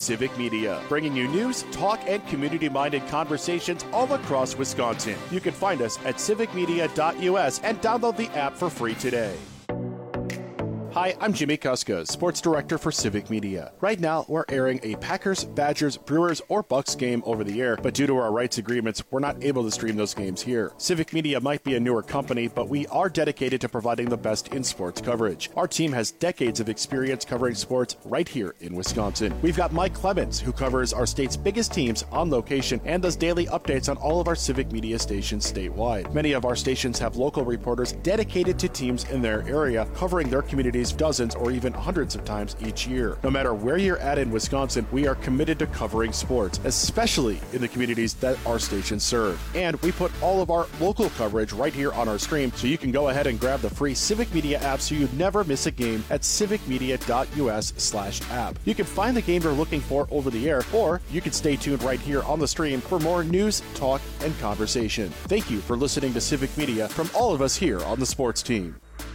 Civic Media, bringing you news, talk, and community-minded conversations all across Wisconsin. You can find us at civicmedia.us and download the app for free today. Hi, I'm Jimmy Kuska, Sports Director for Civic Media. Right now, we're airing a Packers, Badgers, Brewers, or Bucks game over the air, but due to our rights agreements, we're not able to stream those games here. Civic Media might be a newer company, but we are dedicated to providing the best in sports coverage. Our team has decades of experience covering sports right here in Wisconsin. We've got Mike Clemens, who covers our state's biggest teams on location and does daily updates on all of our Civic Media stations statewide. Many of our stations have local reporters dedicated to teams in their area, covering their communities dozens or even hundreds of times each year. No matter where you're at in Wisconsin, we are committed to covering sports, especially in the communities that our stations serve. And we put all of our local coverage right here on our stream, so you can go ahead and grab the free Civic Media app so you never miss a game at civicmedia.us/app. You can find the game you're looking for over the air, or you can stay tuned right here on the stream for more news, talk, and conversation. Thank you for listening to Civic Media from all of us here on the sports team.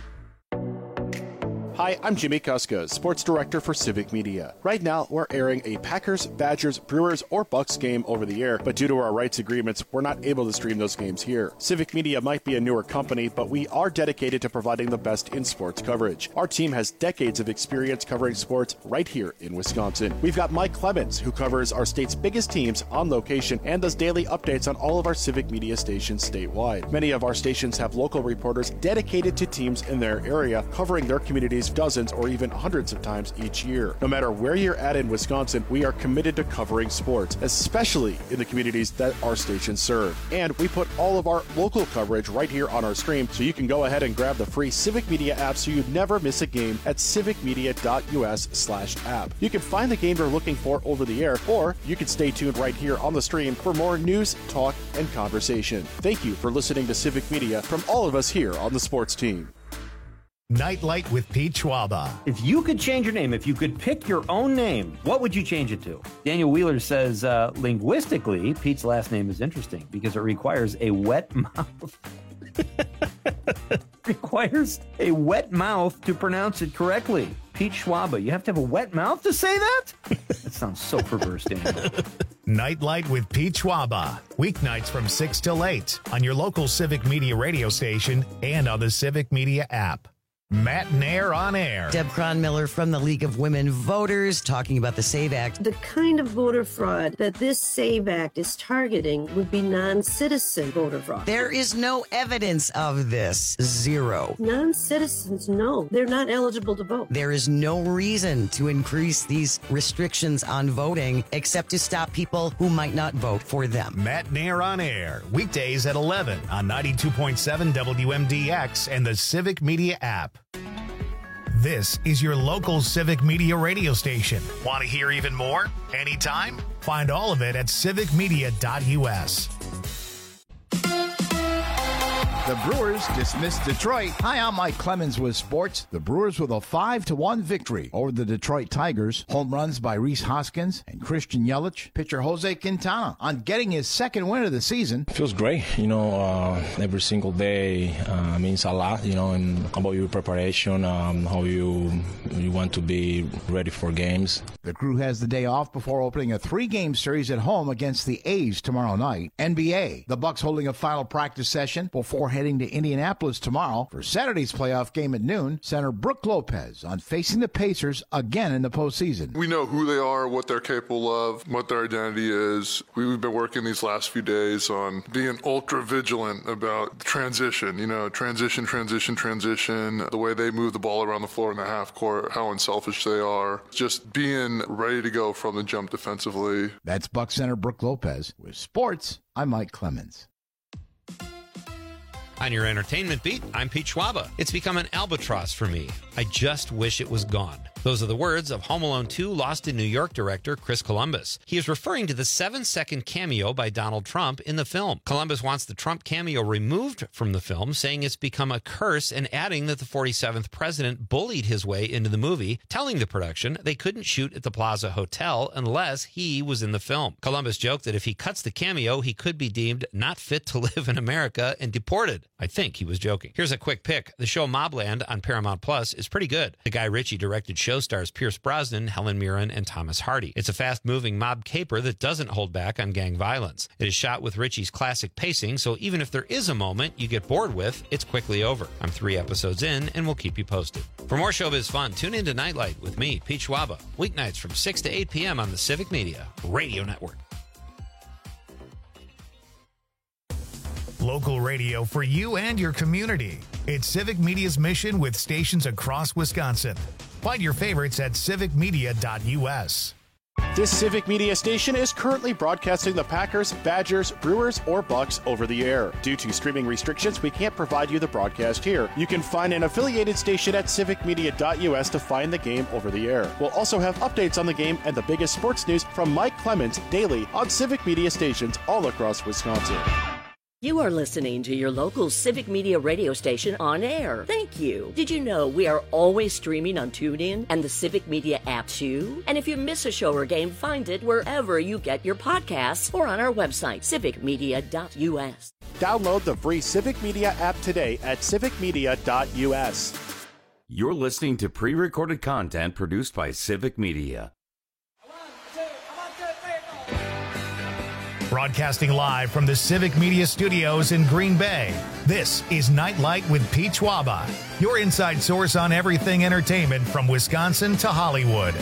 Hi, I'm Jimmy Kuska, Sports Director for Civic Media. Right now, we're airing a Packers, Badgers, Brewers, or Bucks game over the air, but due to our rights agreements, we're not able to stream those games here. Civic Media might be a newer company, but we are dedicated to providing the best in sports coverage. Our team has decades of experience covering sports right here in Wisconsin. We've got Mike Clemens, who covers our state's biggest teams on location and does daily updates on all of our Civic Media stations statewide. Many of our stations have local reporters dedicated to teams in their area, covering their communities dozens or even hundreds of times each year. No matter where you're at in Wisconsin, we are committed to covering sports, especially in the communities that our stations serve. And we put all of our local coverage right here on our stream, so you can go ahead and grab the free Civic Media app so you never miss a game at civicmedia.us/app. You can find the game you're looking for over the air, or you can stay tuned right here on the stream for more news, talk, and conversation. Thank you for listening to Civic Media from all of us here on the sports team. Nightlight with Pete Schwaba. If you could change your name, if you could pick your own name, what would you change it to? Daniel Wheeler says, linguistically, Pete's last name is interesting because it requires a wet mouth. Requires a wet mouth to pronounce it correctly. Pete Schwaba, you have to have a wet mouth to say that? That sounds so perverse, Daniel. Nightlight with Pete Schwaba. Weeknights from 6 till 8 on your local Civic Media radio station and on the Civic Media app. Matt Nair on air. Deb Cronmiller from the League of Women Voters talking about the SAVE Act. The kind of voter fraud that this SAVE Act is targeting would be non-citizen voter fraud. There is no evidence of this. Zero. Non-citizens, no. They're not eligible to vote. There is no reason to increase these restrictions on voting except to stop people who might not vote for them. Matt Nair on air. Weekdays at 11 on 92.7 WMDX and the Civic Media app. This is your local Civic Media radio station. Want to hear even more? Anytime? Find all of it at civicmedia.us. The Brewers dismissed Detroit. Hi, I'm Mike Clemens with sports. The Brewers with a 5-1 victory over the Detroit Tigers. Home runs by Rhys Hoskins and Christian Yelich. Pitcher Jose Quintana on getting his second win of the season. Feels great. Every single day means a lot, and about your preparation, how you want to be ready for games. The crew has the day off before opening a 3-game series at home against the A's tomorrow night. NBA, the Bucks holding a final practice session before heading to Indianapolis tomorrow for Saturday's playoff game at noon. Center Brooke Lopez on facing the Pacers again in the postseason. We know who they are, what they're capable of, what their identity is. We've been working these last few days on being ultra vigilant about transition, transition, the way they move the ball around the floor in the half court, how unselfish they are, just being ready to go from the jump defensively. That's Bucks center Brooke Lopez. With sports, I'm Mike Clemens. On your entertainment beat, I'm Pete Schwaba. It's become an albatross for me. I just wish it was gone. Those are the words of Home Alone 2 Lost in New York director Chris Columbus. He is referring to the 7-second cameo by Donald Trump in the film. Columbus wants the Trump cameo removed from the film, saying it's become a curse, and adding that the 47th president bullied his way into the movie, telling the production they couldn't shoot at the Plaza Hotel unless he was in the film. Columbus joked that if he cuts the cameo, he could be deemed not fit to live in America and deported. I think he was joking. Here's a quick pick. The show Mobland on Paramount Plus is pretty good. The Guy Ritchie directed show show stars Pierce Brosnan, Helen Mirren, and Thomas Hardy. It's a fast-moving mob caper that doesn't hold back on gang violence. It is shot with Ritchie's classic pacing, so even if there is a moment you get bored with, it's quickly over. I'm 3 episodes in, and we'll keep you posted. For more showbiz fun, tune in to Nightlight with me, Pete Schwaba, weeknights from 6 to 8 p.m. on the Civic Media Radio Network. Local radio for you and your community. It's Civic Media's mission with stations across Wisconsin. Find your favorites at civicmedia.us. This Civic Media station is currently broadcasting the Packers, Badgers, Brewers, or Bucks over the air. Due to streaming restrictions, we can't provide you the broadcast here. You can find an affiliated station at civicmedia.us to find the game over the air. We'll also have updates on the game and the biggest sports news from Mike Clements daily on Civic Media stations all across Wisconsin. You are listening to your local Civic Media radio station on air. Thank you. Did you know we are always streaming on TuneIn and the Civic Media app too? And if you miss a show or game, find it wherever you get your podcasts or on our website, civicmedia.us. Download the free Civic Media app today at civicmedia.us. You're listening to pre-recorded content produced by Civic Media. Broadcasting live from the Civic Media Studios in Green Bay, this is Nightlight with Pete Schwaba, your inside source on everything entertainment from Wisconsin to Hollywood.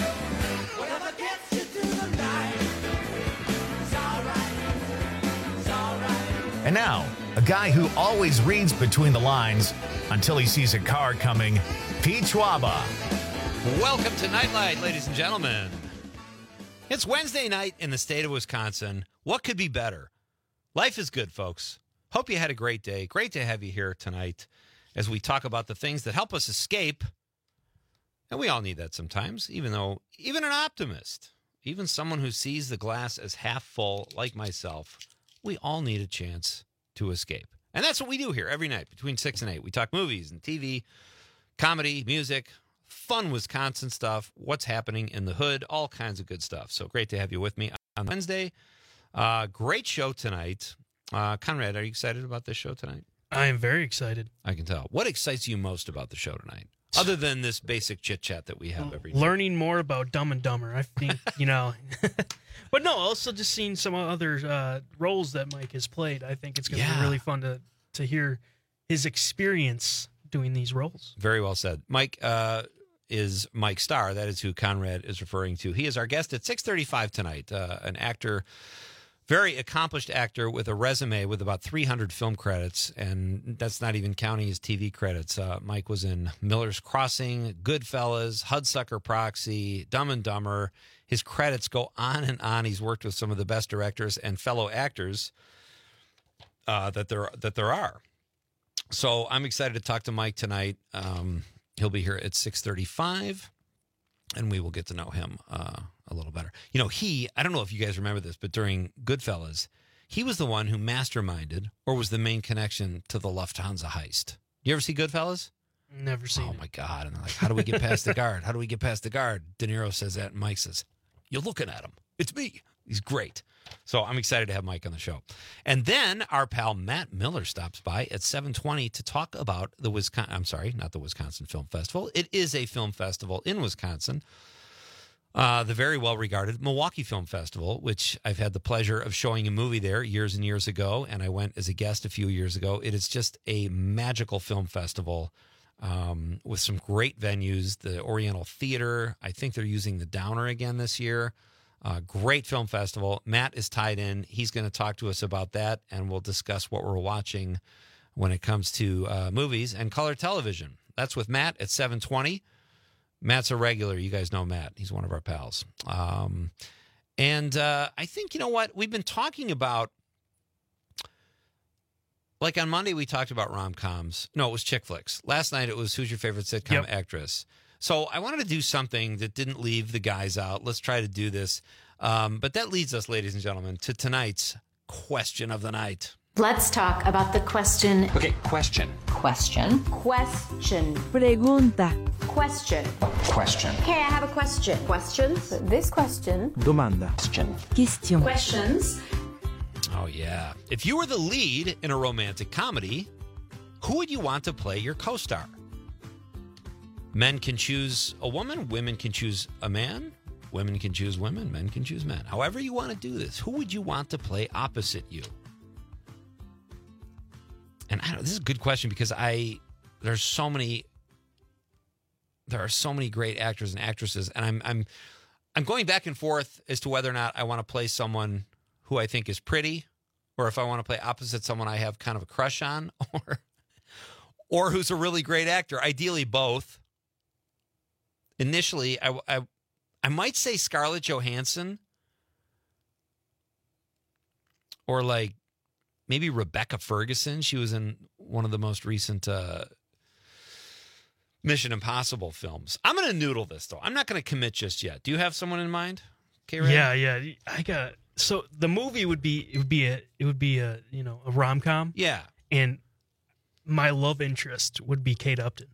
And now, a guy who always reads between the lines until he sees a car coming, Pete Schwaba. Welcome to Nightlight, ladies and gentlemen. It's Wednesday night in the state of Wisconsin. What could be better? Life is good, folks. Hope you had a great day. Great to have you here tonight as we talk about the things that help us escape. And we all need that sometimes, even an optimist, even someone who sees the glass as half full like myself, we all need a chance to escape. And that's what we do here every night between 6 and 8. We talk movies and TV, comedy, music, fun Wisconsin stuff, what's happening in the hood, all kinds of good stuff. So great to have you with me on Wednesday. Great show tonight. Conrad, are you excited about this show tonight? I am very excited. I can tell. What excites you most about the show tonight? Other than this basic chit-chat that we have every day. Learning more about Dumb and Dumber. I think, But no, also just seeing some other roles that Mike has played. I think it's going to be really fun to hear his experience doing these roles. Very well said. Mike is Mike Starr. That is who Conrad is referring to. He is our guest at 6:35 tonight, an actor, very accomplished actor with a resume with about 300 film credits, and that's not even counting his TV credits. Mike was in Miller's Crossing, Goodfellas, Hudsucker Proxy, Dumb and Dumber. His credits go on and on. He's worked with some of the best directors and fellow actors that there are. So I'm excited to talk to Mike tonight. He'll be here at 6:35, and we will get to know him a little better. I don't know if you guys remember this, but during Goodfellas, he was the one who masterminded or was the main connection to the Lufthansa heist. You ever see Goodfellas? Never seen it. Oh, my God. And they're like, how do we get past the guard? How do we get past the guard? De Niro says that, and Mike says, you're looking at him. It's me. He's great. So I'm excited to have Mike on the show. And then our pal Matt Miller stops by at 7:20 to talk about the Wisconsin Film Festival. It is a film festival in Wisconsin. The very well-regarded Milwaukee Film Festival, which I've had the pleasure of showing a movie there years and years ago, and I went as a guest a few years ago. It is just a magical film festival with some great venues. The Oriental Theater, I think they're using the Downer again this year. Great film festival. Matt is tied in. He's going to talk to us about that, and we'll discuss what we're watching when it comes to movies and color television. That's with Matt at 7:20. Matt's a regular. You guys know Matt. He's one of our pals. And I think, we've been talking about, like on Monday we talked about rom-coms. No, it was chick flicks. Last night it was who's your favorite sitcom actress. So I wanted to do something that didn't leave the guys out. Let's try to do this. But that leads us, ladies and gentlemen, to tonight's question of the night. Let's talk about the question. Okay, question. Question. Question. Pregunta. Question. Question. Okay, I have a question. Questions? This question. Domanda. Question. Question. Questions. Oh, yeah. If you were the lead in a romantic comedy, who would you want to play your co-star? Men can choose a woman. Women can choose a man. Women can choose women. Men can choose men. However you want to do this, who would you want to play opposite you? And this is a good question because there are so many great actors and actresses, and I'm going back and forth as to whether or not I want to play someone who I think is pretty, or if I want to play opposite someone I have kind of a crush on, or who's a really great actor. Ideally, both. Initially, I might say Scarlett Johansson, or like maybe Rebecca Ferguson. She was in one of the most recent Mission Impossible films. I'm going to noodle this, though. I'm not going to commit just yet. Do you have someone in mind? K-Ray? Yeah. I got. So the movie would be a rom-com. Yeah. And my love interest would be Kate Upton.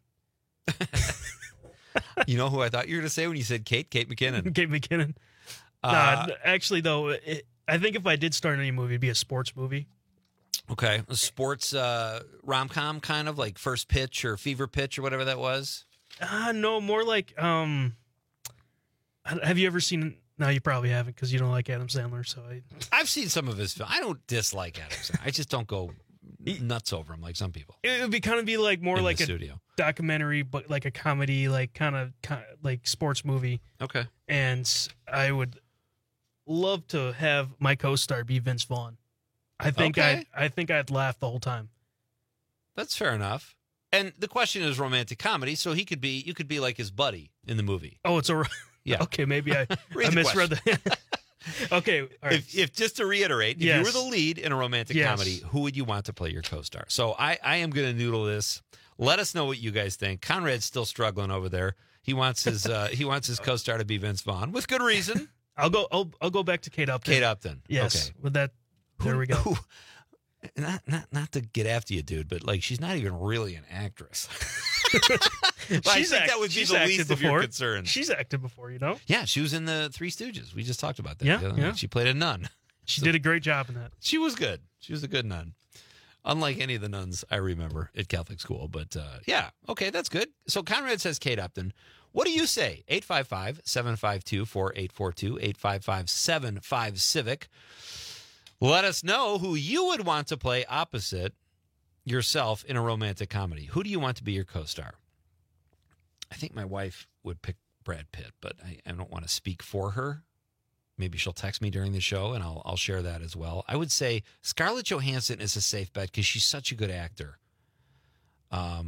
You know who I thought you were going to say when you said Kate? Kate McKinnon. Kate McKinnon. Actually, though, I think if I did start any movie, it'd be a sports movie. Okay. A sports rom-com kind of like First Pitch or Fever Pitch or whatever that was? No, more like, have you ever seen, no, you probably haven't because you don't like Adam Sandler. So I've seen some of his films. I don't dislike Adam Sandler. I just don't go nuts over him like some people. It would be kind of be like more in like the a studio. Documentary, but like a comedy, like kind of like sports movie. Okay. And I would love to have my co-star be Vince Vaughn. I think I'd laugh the whole time. That's fair enough. And the question is romantic comedy, so you could be like his buddy in the movie. Oh, it's yeah. Okay, maybe I misread the. Okay, all right. If just to reiterate, if you were the lead in a romantic comedy, who would you want to play your co-star? So I am going to noodle this. Let us know what you guys think. Conrad's still struggling over there. He wants his co-star to be Vince Vaughn with good reason. I'll go back to Kate Upton. Kate Upton. Yes. Okay. With that, there we go. Not to get after you, dude, but like she's not even really an actress. That would be the least of your concerns. She's acted before, you know? Yeah, she was in the Three Stooges. We just talked about that. Yeah. She played a nun. She did a great job in that. She was good. She was a good nun. Unlike any of the nuns I remember at Catholic school. But yeah, okay, that's good. So Conrad says Kate Upton. What do you say? 855-752-4842, 855-75-CIVIC. Let us know who you would want to play opposite yourself in a romantic comedy. Who do you want to be your co-star? I think my wife would pick Brad Pitt, but I don't want to speak for her. Maybe she'll text me during the show, and I'll share that as well. I would say Scarlett Johansson is a safe bet because she's such a good actor. But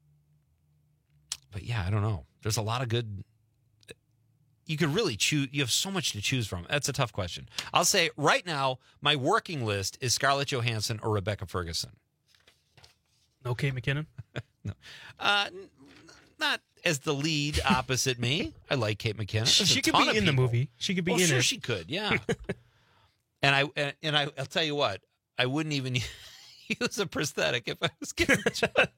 yeah, I don't know. There's a lot of good. You could really choose. You have so much to choose from. That's a tough question. I'll say right now, my working list is Scarlett Johansson or Rebecca Ferguson. No Kate McKinnon? No. Not as the lead opposite me. I like Kate McKinnon. She could be in the movie. She could be in it. Sure she could, yeah. I'll tell you what, I wouldn't even use a prosthetic if I was given a job.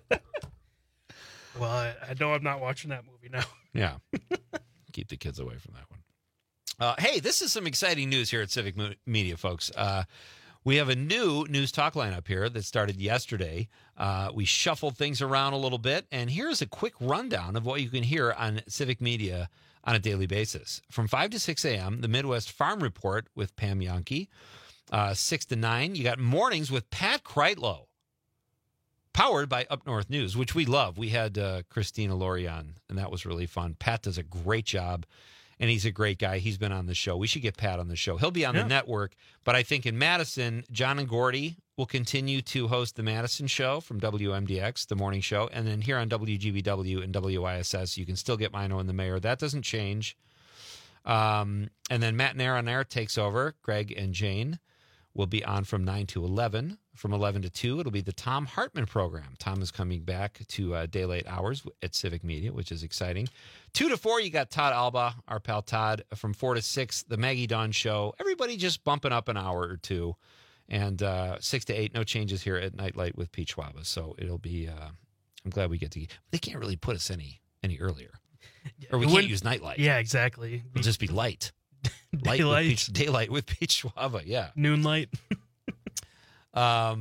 Well, I know I'm not watching that movie now. Yeah. Keep the kids away from that one. Hey, this is some exciting news here at Civic Media, folks. We have a new news talk lineup here that started yesterday. We shuffled things around a little bit, and here's a quick rundown of what you can hear on Civic Media on a daily basis. From 5 to 6 a.m., the Midwest Farm Report with Pam Yonke. 6 to 9, you got Mornings with Pat Kreitlow, powered by Up North News, which we love. We had Christina Laurie on, and that was really fun. Pat does a great job. And he's a great guy. He's been on the show. We should get Pat on the show. He'll be on the network. But I think in Madison, John and Gordy will continue to host the Madison show from WMDX, the morning show. And then here on WGBW and WISS, you can still get Mino and the Mayor. That doesn't change. And then Matt Nair on air takes over. Greg and Jane will be on from 9 to 11. From 11 to 2, it'll be the Tom Hartman program. Tom is coming back to daylight hours at Civic Media, which is exciting. 2 to 4, you got Todd Alba, our pal Todd. From 4 to 6, the Maggie Dawn Show. Everybody just bumping up an hour or two. And 6 to 8, no changes here at Nightlight with Pete Schwaba. So it'll be, I'm glad we get to, they can't really put us any earlier. Or we can't use Nightlight. Yeah, exactly. It'll just be light. Daylight with Pete Schwaba, yeah. Noonlight.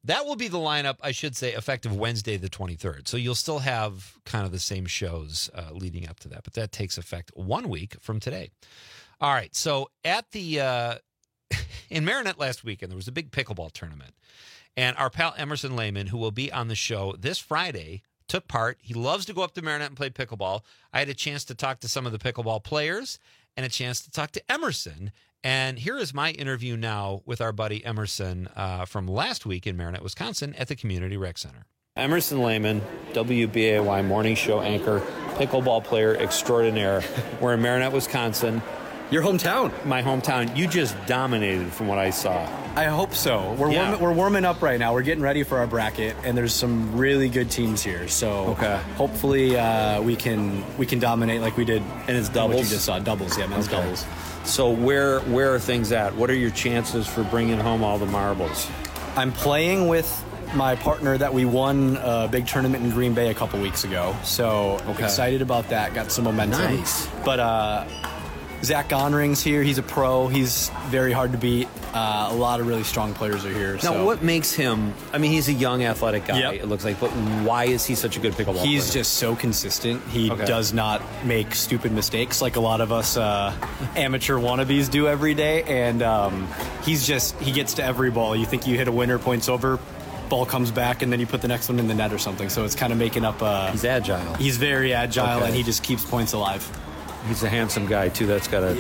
that will be the lineup, I should say, effective Wednesday the 23rd. So you'll still have kind of the same shows leading up to that, but that takes effect 1 week from today. All right, so at the in Marinette last weekend, there was a big pickleball tournament, and our pal Emerson Lehman, who will be on the show this Friday, took part. He loves to go up to Marinette and play pickleball. I had a chance to talk to some of the pickleball players and a chance to talk to Emerson. And here is my interview now with our buddy Emerson from last week in Marinette, Wisconsin at the Community Rec Center. Emerson Lehman, WBAY morning show anchor, pickleball player extraordinaire. We're in Marinette, Wisconsin. Your hometown. My hometown. You just dominated from what I saw. I hope so. We're warming up right now. We're getting ready for our bracket, and there's some really good teams here. So hopefully we can dominate like we did. And it's doubles? What you just saw. Doubles, yeah, men's doubles. So where are things at? What are your chances for bringing home all the marbles? I'm playing with my partner that we won a big tournament in Green Bay a couple weeks ago. So excited about that. Got some momentum. Nice. But Zach Gonring's here. He's a pro. He's very hard to beat. A lot of really strong players are here. Now, what makes him... I mean, he's a young, athletic guy, it looks like, but why is he such a good pickleball player? He's just so consistent. He does not make stupid mistakes like a lot of us amateur wannabes do every day, and he gets to every ball. You think you hit a winner, points over, ball comes back, and then you put the next one in the net or something. So it's kind of making up... he's agile. He's very agile, and he just keeps points alive. He's a handsome guy too.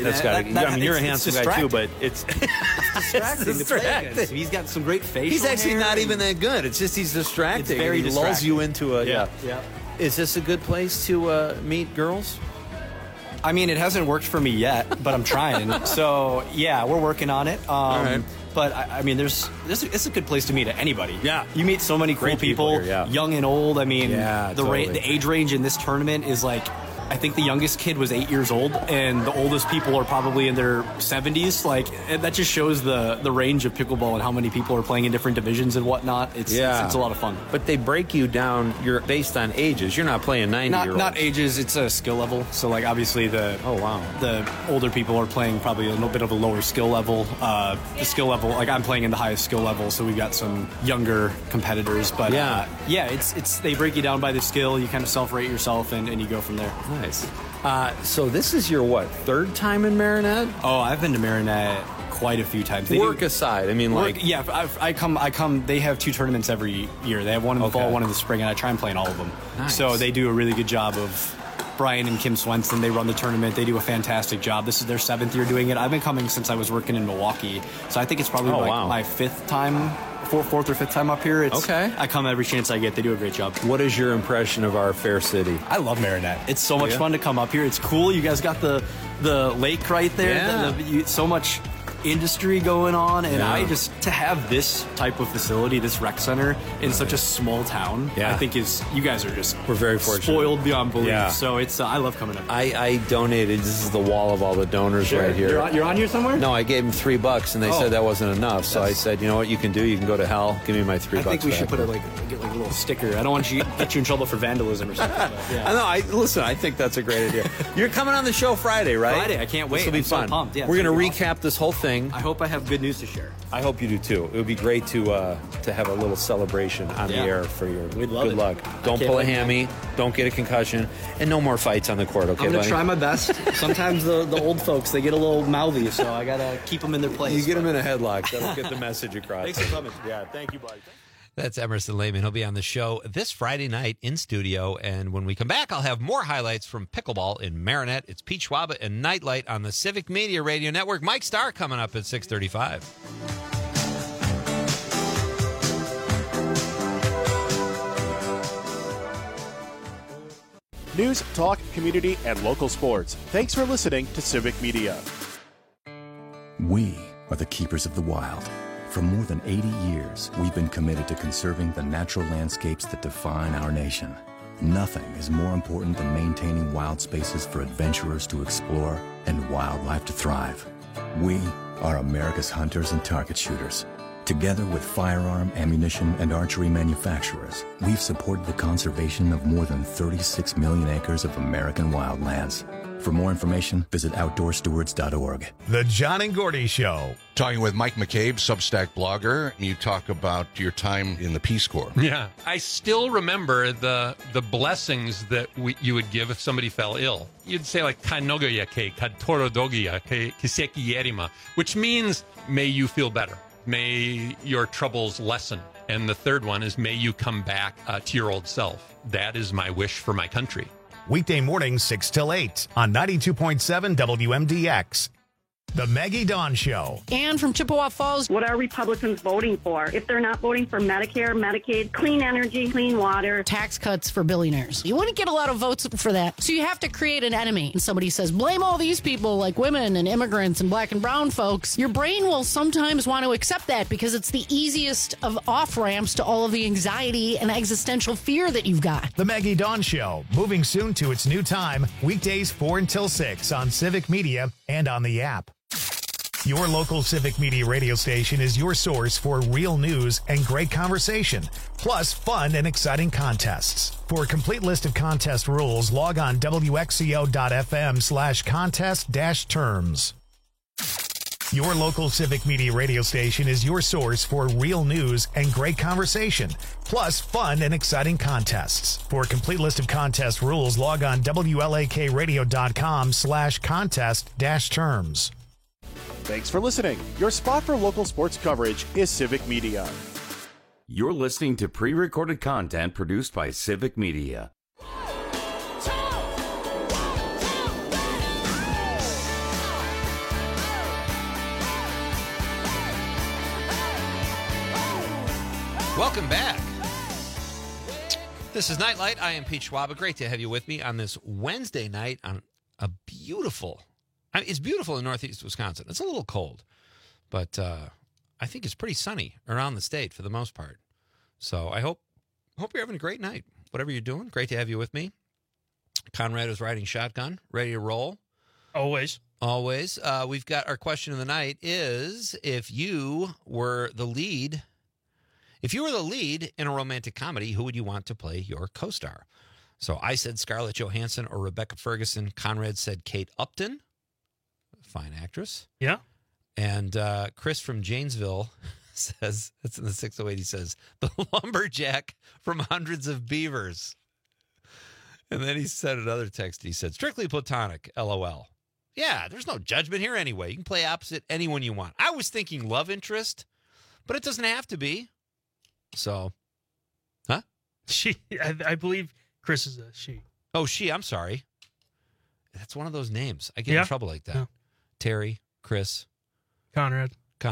I mean, you're a handsome guy too, but it's distracting. It's he's got some great facial. He's actually hair. not even that good. It's just he's distracting. It's very he lulls you into a yeah. Is this a good place to meet girls? I mean, it hasn't worked for me yet, but I'm trying. So yeah, we're working on it. All right. But I mean, it's a good place to meet anybody. Yeah, you meet so many cool people here, young and old. I mean, totally. The age range in this tournament is like. I think the youngest kid was 8 years old, and the oldest people are probably in their 70s. Like that just shows the range of pickleball and how many people are playing in different divisions and whatnot. It's a lot of fun. But they break you down. You're based on ages. You're not playing 90-year-olds. Not ages. It's a skill level. So like obviously the older people are playing probably a little bit of a lower skill level. The skill level, like I'm playing in the highest skill level, so we've got some younger competitors. But it's they break you down by the skill. You kind of self-rate yourself and you go from there. Nice. So this is your, third time in Marinette? Oh, I've been to Marinette quite a few times. Work aside, I mean, I come. They have 2 tournaments every year. They have one in the fall, one in the spring, and I try and play in all of them. Nice. So they do a really good job of... Brian and Kim Swenson, they run the tournament. They do a fantastic job. This is their 7th year doing it. I've been coming since I was working in Milwaukee. So I think it's probably my 5th time, 4th or 5th time up here. I come every chance I get. They do a great job. What is your impression of our fair city? I love Marinette. It's so much fun to come up here. It's cool. You guys got the lake right there. Yeah. So much industry going on, and to have this type of facility, this rec center in such a small town, I think you guys are we're very fortunate, spoiled beyond belief. So it's I love coming up. I donated. This is the wall of all the donors right here. You're on here somewhere? No, I gave them $3 and they said that wasn't enough. So I said, you know what you can do? You can go to hell. Give me my $3. I think we should put get a little sticker. I don't want you get you in trouble for vandalism or something. I know. Listen, I think that's a great idea. You're coming on the show Friday, right? Friday. I can't wait. This will be fun. So pumped. Yeah, we're going to recap this whole thing. I hope I have good news to share. I hope you do too. It would be great to have a little celebration on the air for your good luck. Don't pull a hammy. Don't get a concussion, and no more fights on the court. Okay, I'm gonna try my best. Sometimes the old folks they get a little mouthy, so I gotta keep them in their place. You get them in a headlock. That'll get the message across. Thanks for coming. Yeah, thank you, buddy. That's Emerson Lehman. He'll be on the show this Friday night in studio. And when we come back, I'll have more highlights from pickleball in Marinette. It's Pete Schwaba and Nightlight on the Civic Media Radio Network. Mike Starr coming up at 6:35. News, talk, community, and local sports. Thanks for listening to Civic Media. We are the keepers of the wild. For more than 80 years, we've been committed to conserving the natural landscapes that define our nation. Nothing is more important than maintaining wild spaces for adventurers to explore and wildlife to thrive. We are America's hunters and target shooters. Together with firearm, ammunition, and archery manufacturers, we've supported the conservation of more than 36 million acres of American wildlands. For more information, visit OutdoorStewards.org. The John and Gordy Show, Talking with Mike McCabe, Substack blogger. You talk about your time in the Peace Corps. Yeah. I still remember the blessings that you would give if somebody fell ill. You'd say like, "Kanogoya ke katorodogia ke kiseki yerima," which means, may you feel better. May your troubles lessen. And the third one is, may you come back to your old self. That is my wish for my country. Weekday mornings 6 till 8 on 92.7 WMDX. The Maggie Dawn Show. And from Chippewa Falls. What are Republicans voting for? If they're not voting for Medicare, Medicaid, clean energy, clean water. Tax cuts for billionaires. You wouldn't get a lot of votes for that. So you have to create an enemy. And somebody says, blame all these people like women and immigrants and black and brown folks. Your brain will sometimes want to accept that because it's the easiest of off-ramps to all of the anxiety and existential fear that you've got. The Maggie Dawn Show, moving soon to its new time, weekdays 4 until 6 on Civic Media and on the app. Your local Civic Media radio station is your source for real news and great conversation, plus fun and exciting contests. For a complete list of contest rules, log on wxco.fm/contest-terms. Your local Civic Media radio station is your source for real news and great conversation, plus fun and exciting contests. For a complete list of contest rules, log on wlakradio.com/contest-terms. Thanks for listening. Your spot for local sports coverage is Civic Media. You're listening to pre-recorded content produced by Civic Media. Welcome back. This is Nightlight. I am Pete Schwab. Great to have you with me on this Wednesday night on a beautiful... it's beautiful in northeast Wisconsin. It's a little cold, but I think it's pretty sunny around the state for the most part. So I hope you're having a great night, whatever you're doing. Great to have you with me. Conrad is riding shotgun, ready to roll. Always. We've got our question of the night is, if you were the lead in a romantic comedy, who would you want to play your co-star? So I said Scarlett Johansson or Rebecca Ferguson. Conrad said Kate Upton. Fine actress. Yeah. And Chris from Janesville says, that's in the 608, he says, the lumberjack from Hundreds of Beavers. And then he sent another text. He said, strictly platonic, LOL. Yeah, there's no judgment here anyway. You can play opposite anyone you want. I was thinking love interest, but it doesn't have to be. So, huh? She, I believe Chris is a she. Oh, she, I'm sorry. That's one of those names. I get in trouble like that. Yeah. Terry, Chris, Conrad.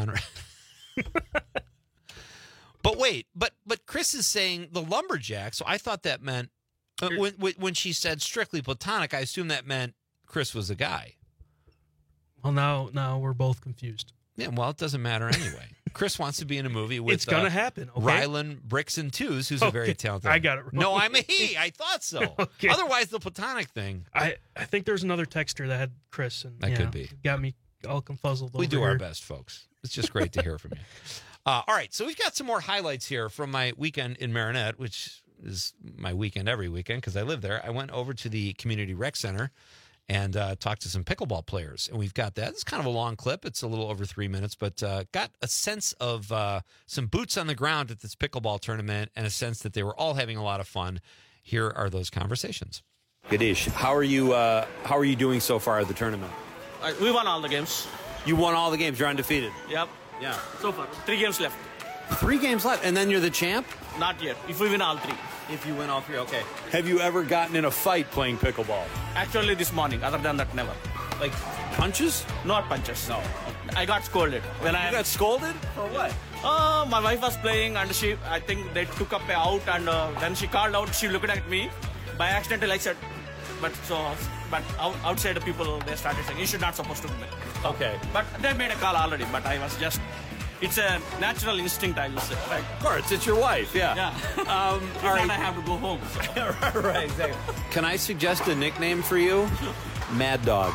But wait, but Chris is saying the lumberjack. So I thought that meant when she said strictly platonic, I assumed that meant Chris was a guy. Well, now we're both confused. Yeah, well, it doesn't matter anyway. Chris wants to be in a movie with it's gonna happen. Okay? Rylan Bricks and Twos, who's a very talented. I got it wrong. No, I'm a he. I thought so. Okay. Otherwise, the platonic thing. I think there's another texter that had Chris, and that could be. Got me all confuzzled. We do our best, folks. It's just great to hear from you. All right, so we've got some more highlights here from my weekend in Marinette, which is my weekend every weekend because I live there. I went over to the Community Rec Center and talked to some pickleball players. And we've got that. It's kind of a long clip. It's a little over 3 minutes, but got a sense of some boots on the ground at this pickleball tournament and a sense that they were all having a lot of fun. Here are those conversations. Ganesh, how are you doing so far at the tournament? We won all the games. You won all the games. You're undefeated. Yep. Yeah. So far, 3 games left. 3 games left, and then you're the champ? Not yet. If we win all 3. If you win all 3, okay. Have you ever gotten in a fight playing pickleball? Actually, this morning. Other than that, never. Like punches? Not punches. No. I got scolded. You got scolded? For what? My wife was playing, and I think they took up out, and then she called out. She looked at me. By accident, I said, but outside the people, they started saying, you should not supposed to play. Okay. But they made a call already, but I was just... It's a natural instinct, I will say. Right? Of course, it's your wife, yeah. All right. I have to go home. So. Right, exactly. Can I suggest a nickname for you? Mad Dog.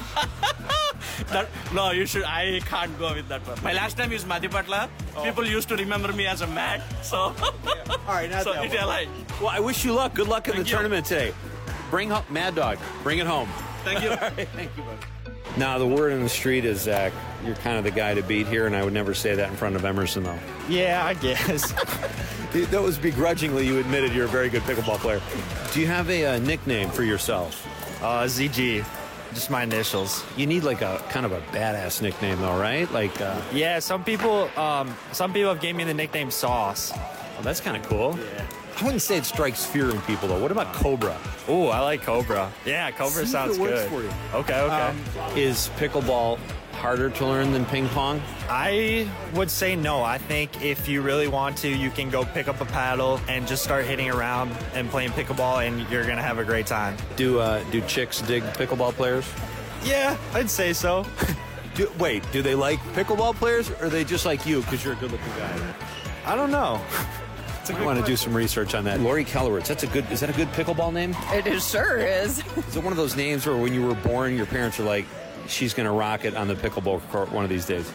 No, you should. I can't go with that one. My last name is Madhipatla. Oh. People used to remember me as a Mad, so... All right, not so that it's one. Well, I wish you luck. Good luck in the tournament today. Bring home Mad Dog. Bring it home. Thank you. All right, thank you, buddy. Now, the word on the street is, Zach, you're kind of the guy to beat here, and I would never say that in front of Emerson, though. Yeah, I guess. That was begrudgingly you admitted you're a very good pickleball player. Do you have a nickname for yourself? ZG. Just my initials. You need like a kind of a badass nickname, though, right? Like, yeah, some people have gave me the nickname Sauce. Oh, that's kind of cool. Yeah. I wouldn't say it strikes fear in people, though. What about Cobra? Oh, I like Cobra. Yeah, Cobra sounds good. For you. Okay. Is pickleball harder to learn than ping pong? I would say no. I think if you really want to, you can go pick up a paddle and just start hitting around and playing pickleball, and you're going to have a great time. Do chicks dig pickleball players? Yeah, I'd say so. Do they like pickleball players, or are they just like you because you're a good-looking guy? I don't know. I want to do some research on that. Lori Kellerwitz, is that a good pickleball name? It sure is. Is it one of those names where when you were born, your parents are like, she's going to rock it on the pickleball court one of these days?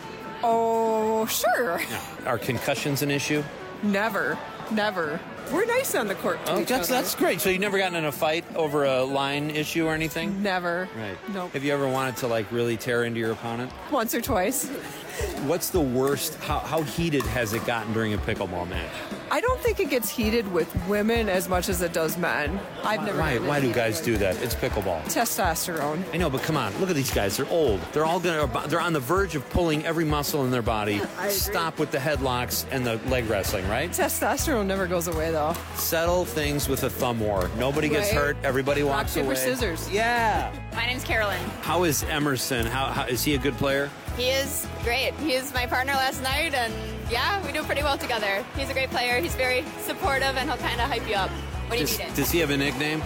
Oh, sure. Yeah. Are concussions an issue? Never. We're nice on the court to each other. That's great. So you've never gotten in a fight over a line issue or anything? Never. Right. Nope. Have you ever wanted to like really tear into your opponent? Once or twice. What's the worst? How heated has it gotten during a pickleball match? I don't think it gets heated with women as much as it does men. I've never. Why do guys do that? It's pickleball. Testosterone. I know, but come on, look at these guys. They're old. They're on the verge of pulling every muscle in their body. Stop with the headlocks and the leg wrestling, right? Testosterone never goes away, though. Settle things with a thumb war. Nobody gets hurt. Everybody walks away. Rock, paper, scissors. Yeah. My name's Carolyn. How is Emerson? How is he a good player? He is great. He is my partner last night, and yeah, we do pretty well together. He's a great player. He's very supportive, and he'll kind of hype you up when you need it. Does he have a nickname?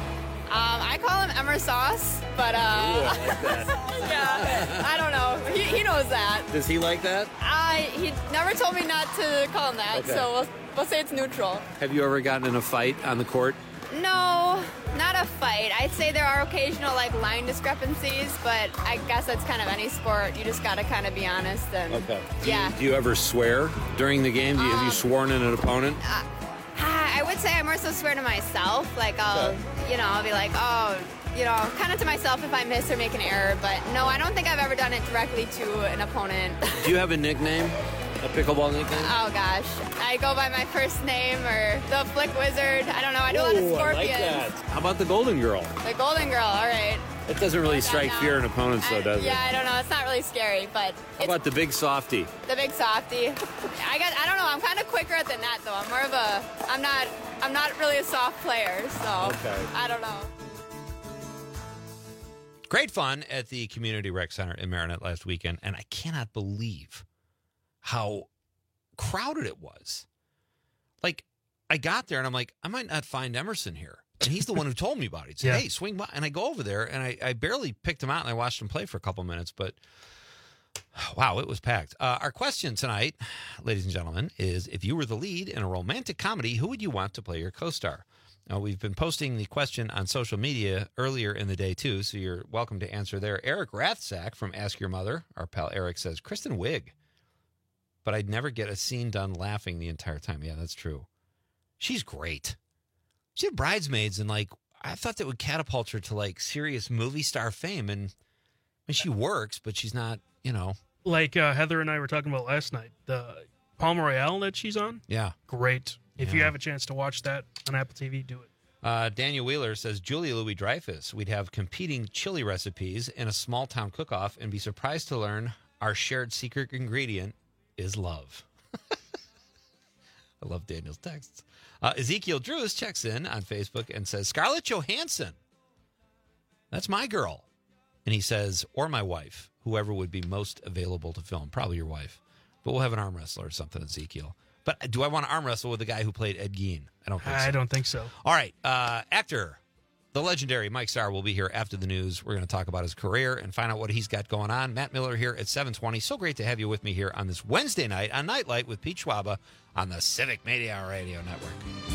I call him Emer Sauce, but Ooh, I like that. yeah, I don't know. He knows that. Does he like that? He never told me not to call him that, Okay. so we'll say it's neutral. Have you ever gotten in a fight on the court? No, not a fight. I'd say there are occasional line discrepancies, but I guess that's kind of any sport. You just gotta kind of be honest and yeah. Do you ever swear during the game? Have you sworn at an opponent? I would say I more so swear to myself. I'll be like, kind of to myself if I miss or make an error. But no, I don't think I've ever done it directly to an opponent. Do you have a nickname? A pickleball nickname? Oh, gosh. I go by my first name or the Flick Wizard. I don't know. I do a lot of Scorpions. I like that. How about the Golden Girl? The Golden Girl, all right. It doesn't really strike fear in opponents, though, does it? Yeah, I don't know. It's not really scary, but How about the Big Softy? the big softy. I don't know. I'm kind of quicker at the net, though. I'm not really a soft player, so I don't know. Great fun at the Community Rec Center in Marinette last weekend, and I cannot believe how crowded it was. I got there, and I'm like, I might not find Emerson here. And he's the one who told me about it. He said, hey, swing by. And I go over there, and I barely picked him out, and I watched him play for a couple minutes, but wow, it was packed. Our question tonight, ladies and gentlemen, is if you were the lead in a romantic comedy, who would you want to play your co-star? Now, we've been posting the question on social media earlier in the day, too, so you're welcome to answer there. Eric Rathsack from Ask Your Mother, our pal Eric, says, Kristen Wiig. But I'd never get a scene done laughing the entire time. Yeah, that's true. She's great. She had Bridesmaids, and I thought that would catapult her to serious movie star fame. And she works, but she's not, Like Heather and I were talking about last night, the Palm Royale that she's on. Yeah. Great. If you have a chance to watch that on Apple TV, do it. Daniel Wheeler says, Julia Louis-Dreyfus. We'd have competing chili recipes in a small-town cook-off and be surprised to learn our shared secret ingredient is love. I love Daniel's texts. Ezekiel Drews checks in on Facebook and says, Scarlett Johansson. That's my girl. And he says, or my wife, whoever would be most available to film. Probably your wife. But we'll have an arm wrestler or something, Ezekiel. But do I want to arm wrestle with the guy who played Ed Gein? I don't think so. I don't think so. All right. Actor, the legendary Mike Starr will be here after the news. We're going to talk about his career and find out what he's got going on. Matt Miller here at 7:20. So great to have you with me here on this Wednesday night on Nightlight with Pete Schwaba on the Civic Media Radio Network.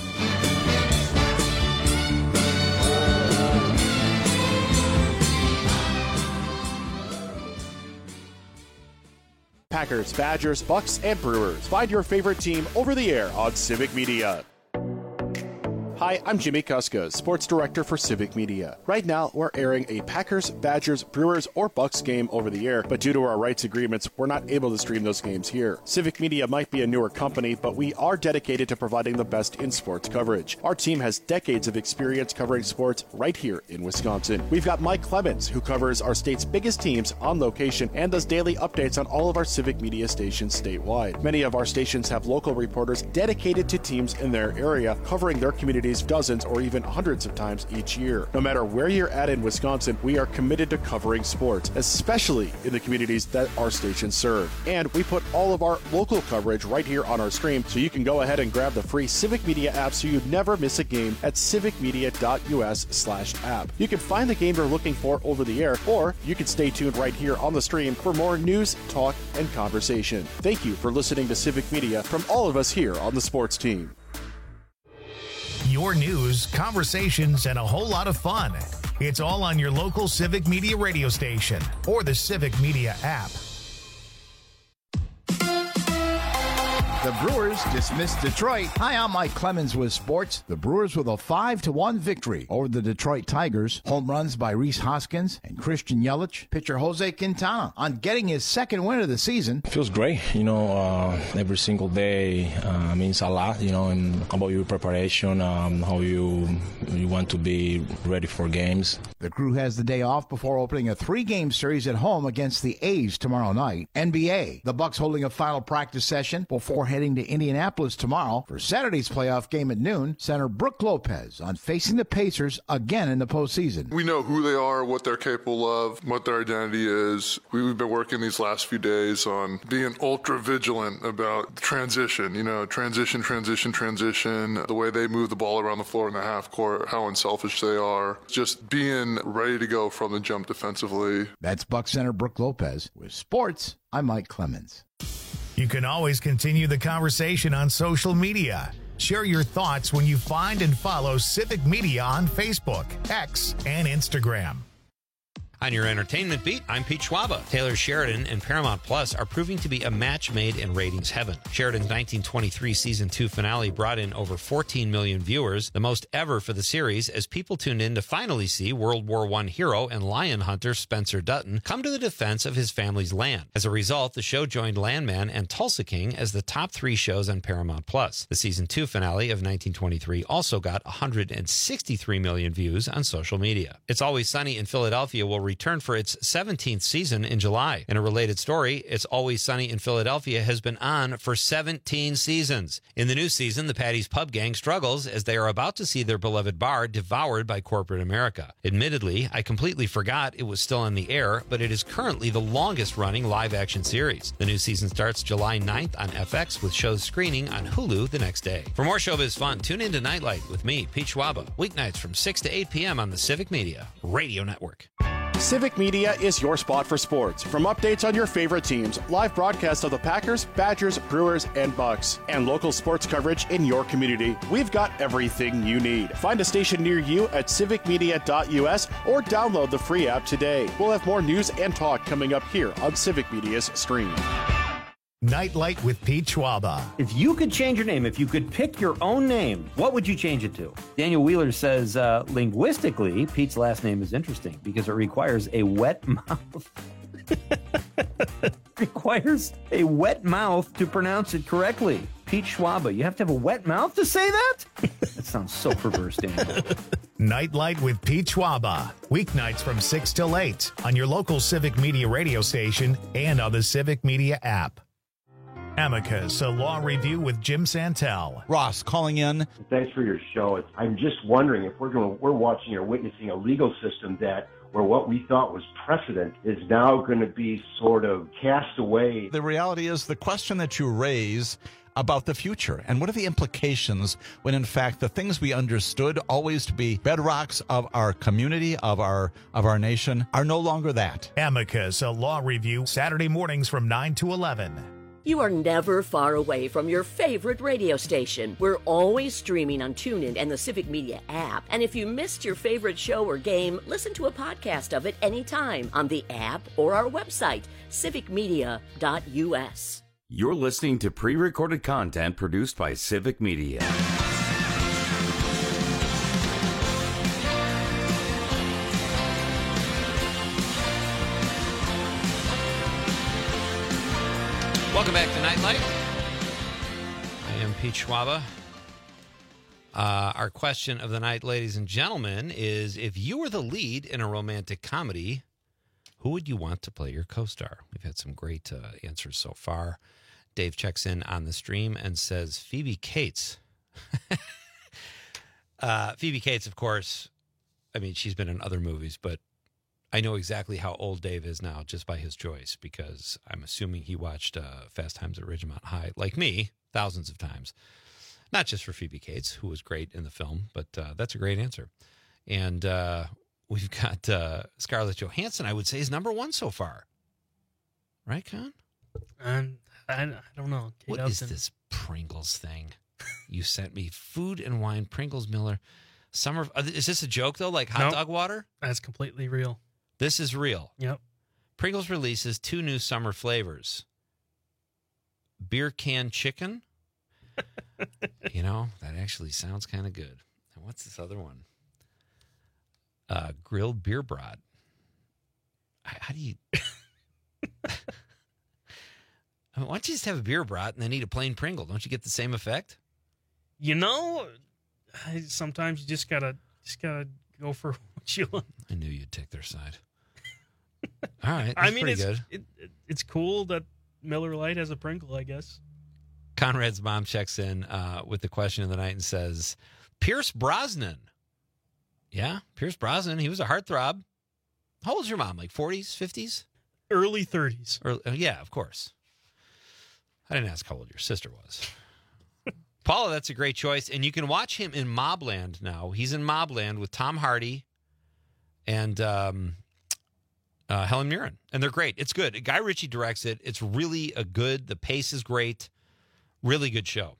Packers, Badgers, Bucks, and Brewers. Find your favorite team over the air on Civic Media. Hi, I'm Jimmy Kuska, Sports Director for Civic Media. Right now, we're airing a Packers, Badgers, Brewers, or Bucks game over the air, but due to our rights agreements, we're not able to stream those games here. Civic Media might be a newer company, but we are dedicated to providing the best in sports coverage. Our team has decades of experience covering sports right here in Wisconsin. We've got Mike Clemens, who covers our state's biggest teams on location and does daily updates on all of our Civic Media stations statewide. Many of our stations have local reporters dedicated to teams in their area, covering their communities dozens or even hundreds of times each year. No matter where you're at in Wisconsin, we are committed to covering sports, especially in the communities that our stations serve. And we put all of our local coverage right here on our stream, so you can go ahead and grab the free Civic Media app so you never miss a game at civicmedia.us/app. You can find the game you're looking for over the air, or you can stay tuned right here on the stream for more news, talk, and conversation. Thank you for listening to Civic Media from all of us here on the sports team. Your news, conversations, and a whole lot of fun. It's all on your local Civic Media radio station or the Civic Media app. The Brewers dismissed Detroit. Hi, I'm Mike Clemens with sports. The Brewers with a 5-1 victory over the Detroit Tigers. Home runs by Rhys Hoskins and Christian Yelich. Pitcher Jose Quintana on getting his second win of the season. Feels great. Every single day means a lot, and about your preparation, how you want to be ready for games. The crew has the day off before opening a 3-game series at home against the A's tomorrow night. NBA, the Bucks holding a final practice session before heading to Indianapolis tomorrow for Saturday's playoff game at noon. Center Brook Lopez on facing the Pacers again in the postseason. We know who they are, what they're capable of, what their identity is. We've been working these last few days on being ultra vigilant about transition, transition, the way they move the ball around the floor in the half court, how unselfish they are, just being ready to go from the jump defensively. That's Bucks center Brook Lopez. With sports, I'm Mike Clemens. You can always continue the conversation on social media. Share your thoughts when you find and follow Civic Media on Facebook, X, and Instagram. On your entertainment beat, I'm Pete Schwaba. Taylor Sheridan and Paramount Plus are proving to be a match made in ratings heaven. Sheridan's 1923 Season 2 finale brought in over 14 million viewers, the most ever for the series, as people tuned in to finally see World War I hero and lion hunter Spencer Dutton come to the defense of his family's land. As a result, the show joined Landman and Tulsa King as the top 3 shows on Paramount Plus. The Season 2 finale of 1923 also got 163 million views on social media. It's Always Sunny in Philadelphia will return for its 17th season in July. In a related story, It's Always Sunny in Philadelphia has been on for 17 seasons. In the new season, the Patty's Pub Gang struggles as they are about to see their beloved bar devoured by corporate America. Admittedly, I completely forgot it was still on the air, but it is currently the longest-running live-action series. The new season starts July 9th on FX, with shows screening on Hulu the next day. For more showbiz fun, tune in to Nightlight with me, Pete Schwaba, weeknights from 6 to 8 p.m. on the Civic Media Radio Network. Civic Media is your spot for sports. From updates on your favorite teams, live broadcasts of the Packers, Badgers, Brewers, and Bucks, and local sports coverage in your community, we've got everything you need. Find a station near you at civicmedia.us or download the free app today. We'll have more news and talk coming up here on Civic Media's stream. Nightlight with Pete Schwaba. If you could change your name, if you could pick your own name, what would you change it to? Daniel Wheeler says, linguistically, Pete's last name is interesting because it requires a wet mouth. Requires a wet mouth to pronounce it correctly. Pete Schwaba, you have to have a wet mouth to say that? That sounds so perverse, Daniel. Nightlight with Pete Schwaba. Weeknights from 6 till 8 on your local Civic Media radio station and on the Civic Media app. Amicus, a law review with Jim Santel. Ross calling in. Thanks for your show. I'm just wondering if we're watching or witnessing a legal system where what we thought was precedent is now going to be sort of cast away. The reality is the question that you raise about the future and what are the implications when in fact the things we understood always to be bedrocks of our community, of our nation, are no longer that. Amicus, a law review, Saturday mornings from 9 to 11. You are never far away from your favorite radio station. We're always streaming on TuneIn and the Civic Media app. And if you missed your favorite show or game, listen to a podcast of it anytime on the app or our website, civicmedia.us. You're listening to pre-recorded content produced by Civic Media. Welcome back to Nightlight. I am Pete Schwaba. Our question of the night, ladies and gentlemen, is if you were the lead in a romantic comedy, who would you want to play your co-star? We've had some great answers so far. Dave checks in on the stream and says Phoebe Cates. Phoebe Cates, of course, I mean, she's been in other movies, but I know exactly how old Dave is now just by his choice, because I'm assuming he watched Fast Times at Ridgemont High, like me, thousands of times. Not just for Phoebe Cates, who was great in the film, but that's a great answer. And we've got Scarlett Johansson, I would say, is number one so far. Right, Con? I don't know. Kate What is this Pringles thing? You sent me food and wine, Pringles, Miller, summer. Is this a joke, though, like hot dog water? That's completely real. This is real. Yep. Pringles releases 2 new summer flavors. Beer can chicken. You know, that actually sounds kind of good. And what's this other one? Grilled beer brat. How do you... I mean, why don't you just have a beer brat and then eat a plain Pringle? Don't you get the same effect? You know, sometimes you just gotta go for what you want. I knew you'd take their side. All right, I mean, pretty good. It's cool that Miller Lite has a Pringle, I guess. Conrad's mom checks in with the question of the night and says, Pierce Brosnan. Yeah, Pierce Brosnan. He was a heartthrob. How old's your mom? Like 40s, 50s? Early 30s. Yeah, of course. I didn't ask how old your sister was. Paula, that's a great choice. And you can watch him in Mobland now. He's in Mobland with Tom Hardy and Helen Mirren. And they're great. It's good. Guy Ritchie directs it. It's really the pace is great. Really good show.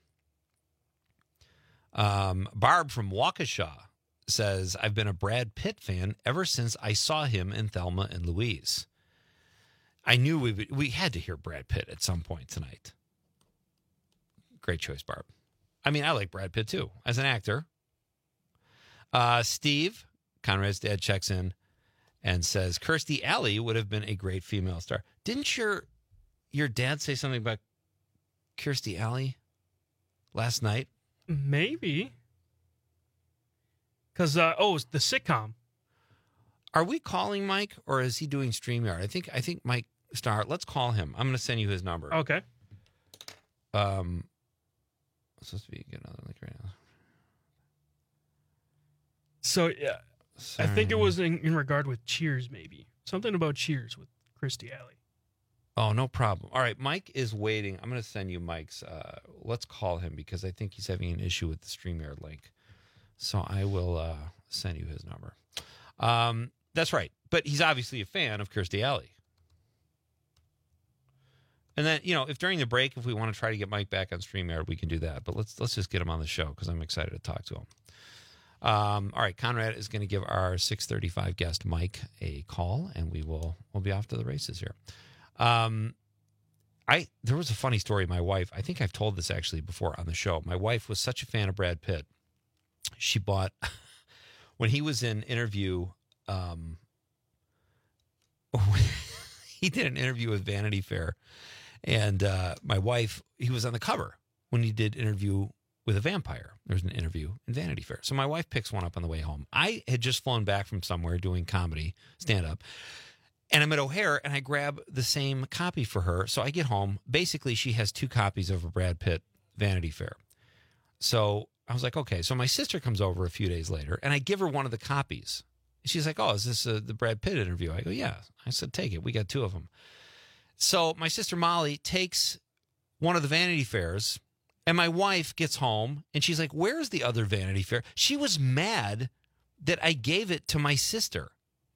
Barb from Waukesha says, I've been a Brad Pitt fan ever since I saw him in Thelma and Louise. I knew we had to hear Brad Pitt at some point tonight. Great choice, Barb. I mean, I like Brad Pitt, too, as an actor. Steve, Conrad's dad, checks in and says, Kirstie Alley would have been a great female star. Didn't your dad say something about Kirstie Alley last night? Maybe. Because, it's the sitcom. Are we calling Mike, or is he doing StreamYard? I think Mike Starr. Let's call him. I'm going to send you his number. Okay. It's supposed to be good another link right now. So yeah, sorry. I think it was in regard with Cheers, maybe something about Cheers with Kirstie Alley. Oh, no problem. All right, Mike is waiting. I'm going to send you Mike's. Let's call him because I think he's having an issue with the StreamYard link. So I will send you his number. That's right. But he's obviously a fan of Kirstie Alley. And then, if during the break, if we want to try to get Mike back on StreamYard, we can do that. But let's just get him on the show because I'm excited to talk to him. All right, Conrad is going to give our 6:35 guest Mike a call, and we'll be off to the races here. There was a funny story. My wife, I think I've told this actually before on the show. My wife was such a fan of Brad Pitt. She bought when he was in interview. He did an interview with Vanity Fair, and my wife. He was on the cover when he did interview with a vampire. There was an interview in Vanity Fair. So my wife picks one up on the way home. I had just flown back from somewhere doing comedy, stand-up, and I'm at O'Hare, and I grab the same copy for her. So I get home. Basically, she has 2 copies of a Brad Pitt Vanity Fair. So I was like, okay. So my sister comes over a few days later, and I give her one of the copies. She's like, oh, is this the Brad Pitt interview? I go, yeah. I said, take it. We got 2 of them. So my sister Molly takes one of the Vanity Fairs, and my wife gets home, and she's like, where's the other Vanity Fair? She was mad that I gave it to my sister.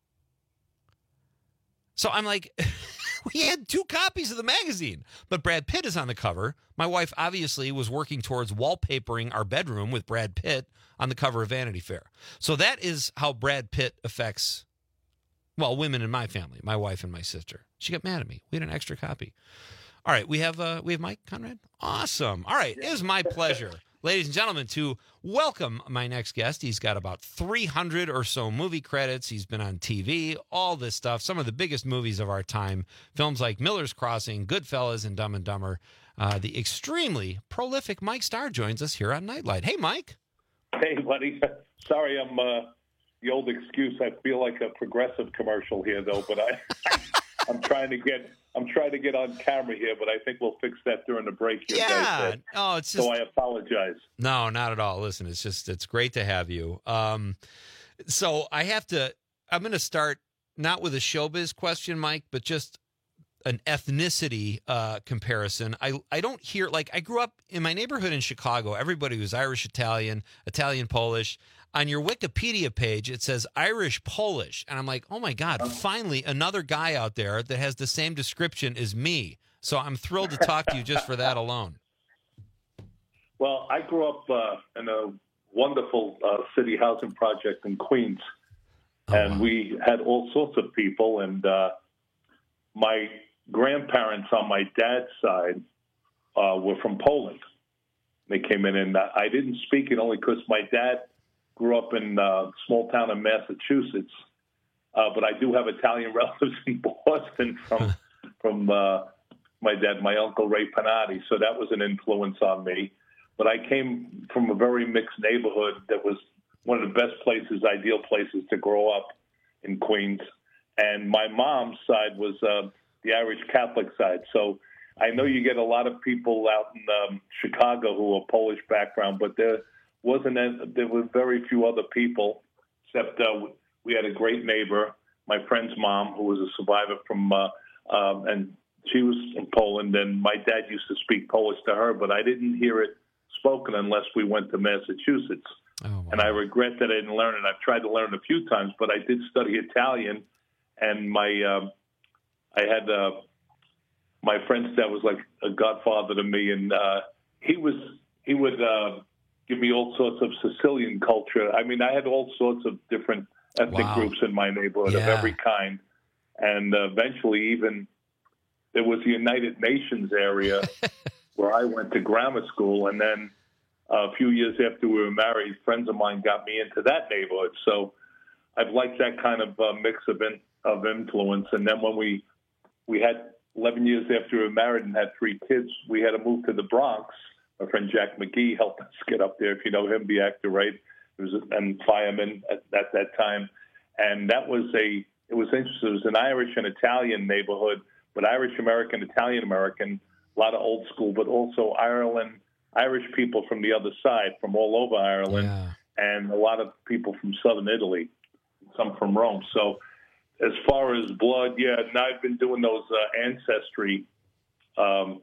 So I'm like, we had 2 copies of the magazine, but Brad Pitt is on the cover. My wife obviously was working towards wallpapering our bedroom with Brad Pitt on the cover of Vanity Fair. So that is how Brad Pitt affects, well, women in my family, my wife and my sister. She got mad at me. We had an extra copy. All right, we have Mike Conrad. Awesome. All right, it was my pleasure. ladies and gentlemen, to welcome my next guest. He's got about 300 or so movie credits. He's been on TV, all this stuff, some of the biggest movies of our time, films like Miller's Crossing, Goodfellas, and Dumb and Dumber. The extremely prolific Mike Starr joins us here on Nightlight. Hey, Mike. Hey, buddy. Sorry, I'm the old excuse. I feel like a Progressive commercial here, though, but I'm trying to get on camera here, but I think we'll fix that during the break here. Yeah. Oh, it's just, so I apologize. No, not at all. Listen, it's great to have you. So I'm going to start not with a showbiz question, Mike, but just an ethnicity comparison. I don't hear, like, I grew up in my neighborhood in Chicago. Everybody was Irish, Italian, Polish. On your Wikipedia page, it says Irish Polish. And I'm like, oh, my God, finally another guy out there that has the same description as me. So I'm thrilled to talk to you just for that alone. Well, I grew up in a wonderful city housing project in Queens. And we had all sorts of people. And my grandparents on my dad's side were from Poland. They came in, and I didn't speak it only because my dad grew up in a small town in Massachusetts. But I do have Italian relatives in Boston from my dad, my uncle Ray Panatti. So that was an influence on me. But I came from a very mixed neighborhood that was one of the best places, ideal places to grow up in Queens. And my mom's side was the Irish Catholic side. So I know you get a lot of people out in Chicago who are Polish background, but there were very few other people, except we had a great neighbor, my friend's mom, who was a survivor from, and she was in Poland, and my dad used to speak Polish to her, but I didn't hear it spoken unless we went to Massachusetts. Oh, wow. And I regret that I didn't learn it. I've tried to learn it a few times, but I did study Italian, and my friend's dad was like a godfather to me, and he would give me all sorts of Sicilian culture. I mean, I had all sorts of different ethnic groups in my neighborhood of every kind, and eventually even there was the United Nations area where I went to grammar school, and then a few years after we were married, friends of mine got me into that neighborhood. So I've liked that kind of mix of influence. And then when we had 11 years after we were married and had 3 kids, we had to move to the Bronx. My friend Jack McGee helped us get up there, if you know him, the actor, right? And fireman at that time. And it was interesting. It was an Irish and Italian neighborhood, but Irish-American, Italian-American, a lot of old school, but also Irish people from the other side, from all over Ireland, and a lot of people from southern Italy, some from Rome. So as far as blood, now I've been doing those ancestry, what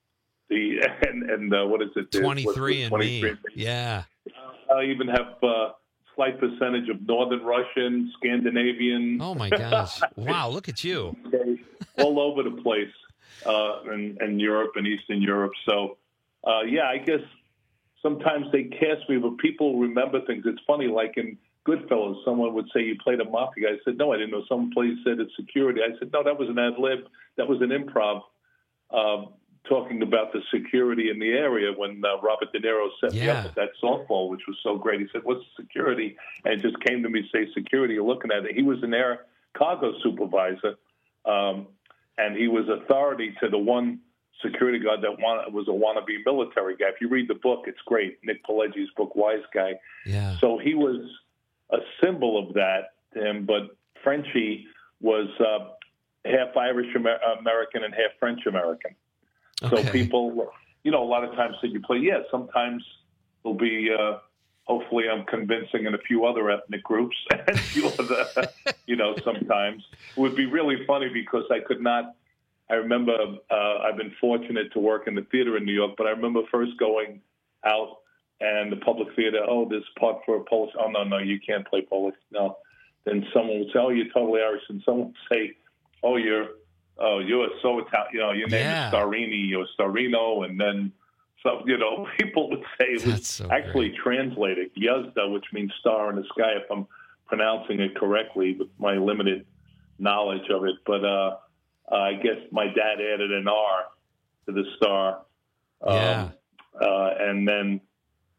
is it? 23andMe. Yeah. I even have a slight percentage of Northern Russian, Scandinavian. Oh, my gosh. Wow, look at you. All over the place in Europe and Eastern Europe. So, I guess sometimes they cast me, but people remember things. It's funny, like in Goodfellas, someone would say, you played a mafia guy. I said, no, I didn't know. Some place said it's security. I said, no, that was an ad lib. That was an improv talking about the security in the area when Robert De Niro set me up with that softball, which was so great. He said, what's security? And it just came to me, say security. You're looking at it. He was an air cargo supervisor, and he was authority to the one security guard that was a wannabe military guy. If you read the book, it's great. Nick Pileggi's book, Wise Guy. Yeah. So he was a symbol of that to him, but Frenchie was half Irish American and half French American. Okay. So people, a lot of times that you play, sometimes there'll be, hopefully I'm convincing in a few other ethnic groups, and a few other, sometimes. It would be really funny because I remember I've been fortunate to work in the theater in New York, but I remember first going out and the public theater, this part for Polish. Oh, no, you can't play Polish. No. Then someone would say, you're totally Irish. And someone would say, you're so Italian. Your name is Starini or Starino. And then, people would say it was actually translated Yazda, which means star in the sky, if I'm pronouncing it correctly with my limited knowledge of it. But I guess my dad added an R to the star. And then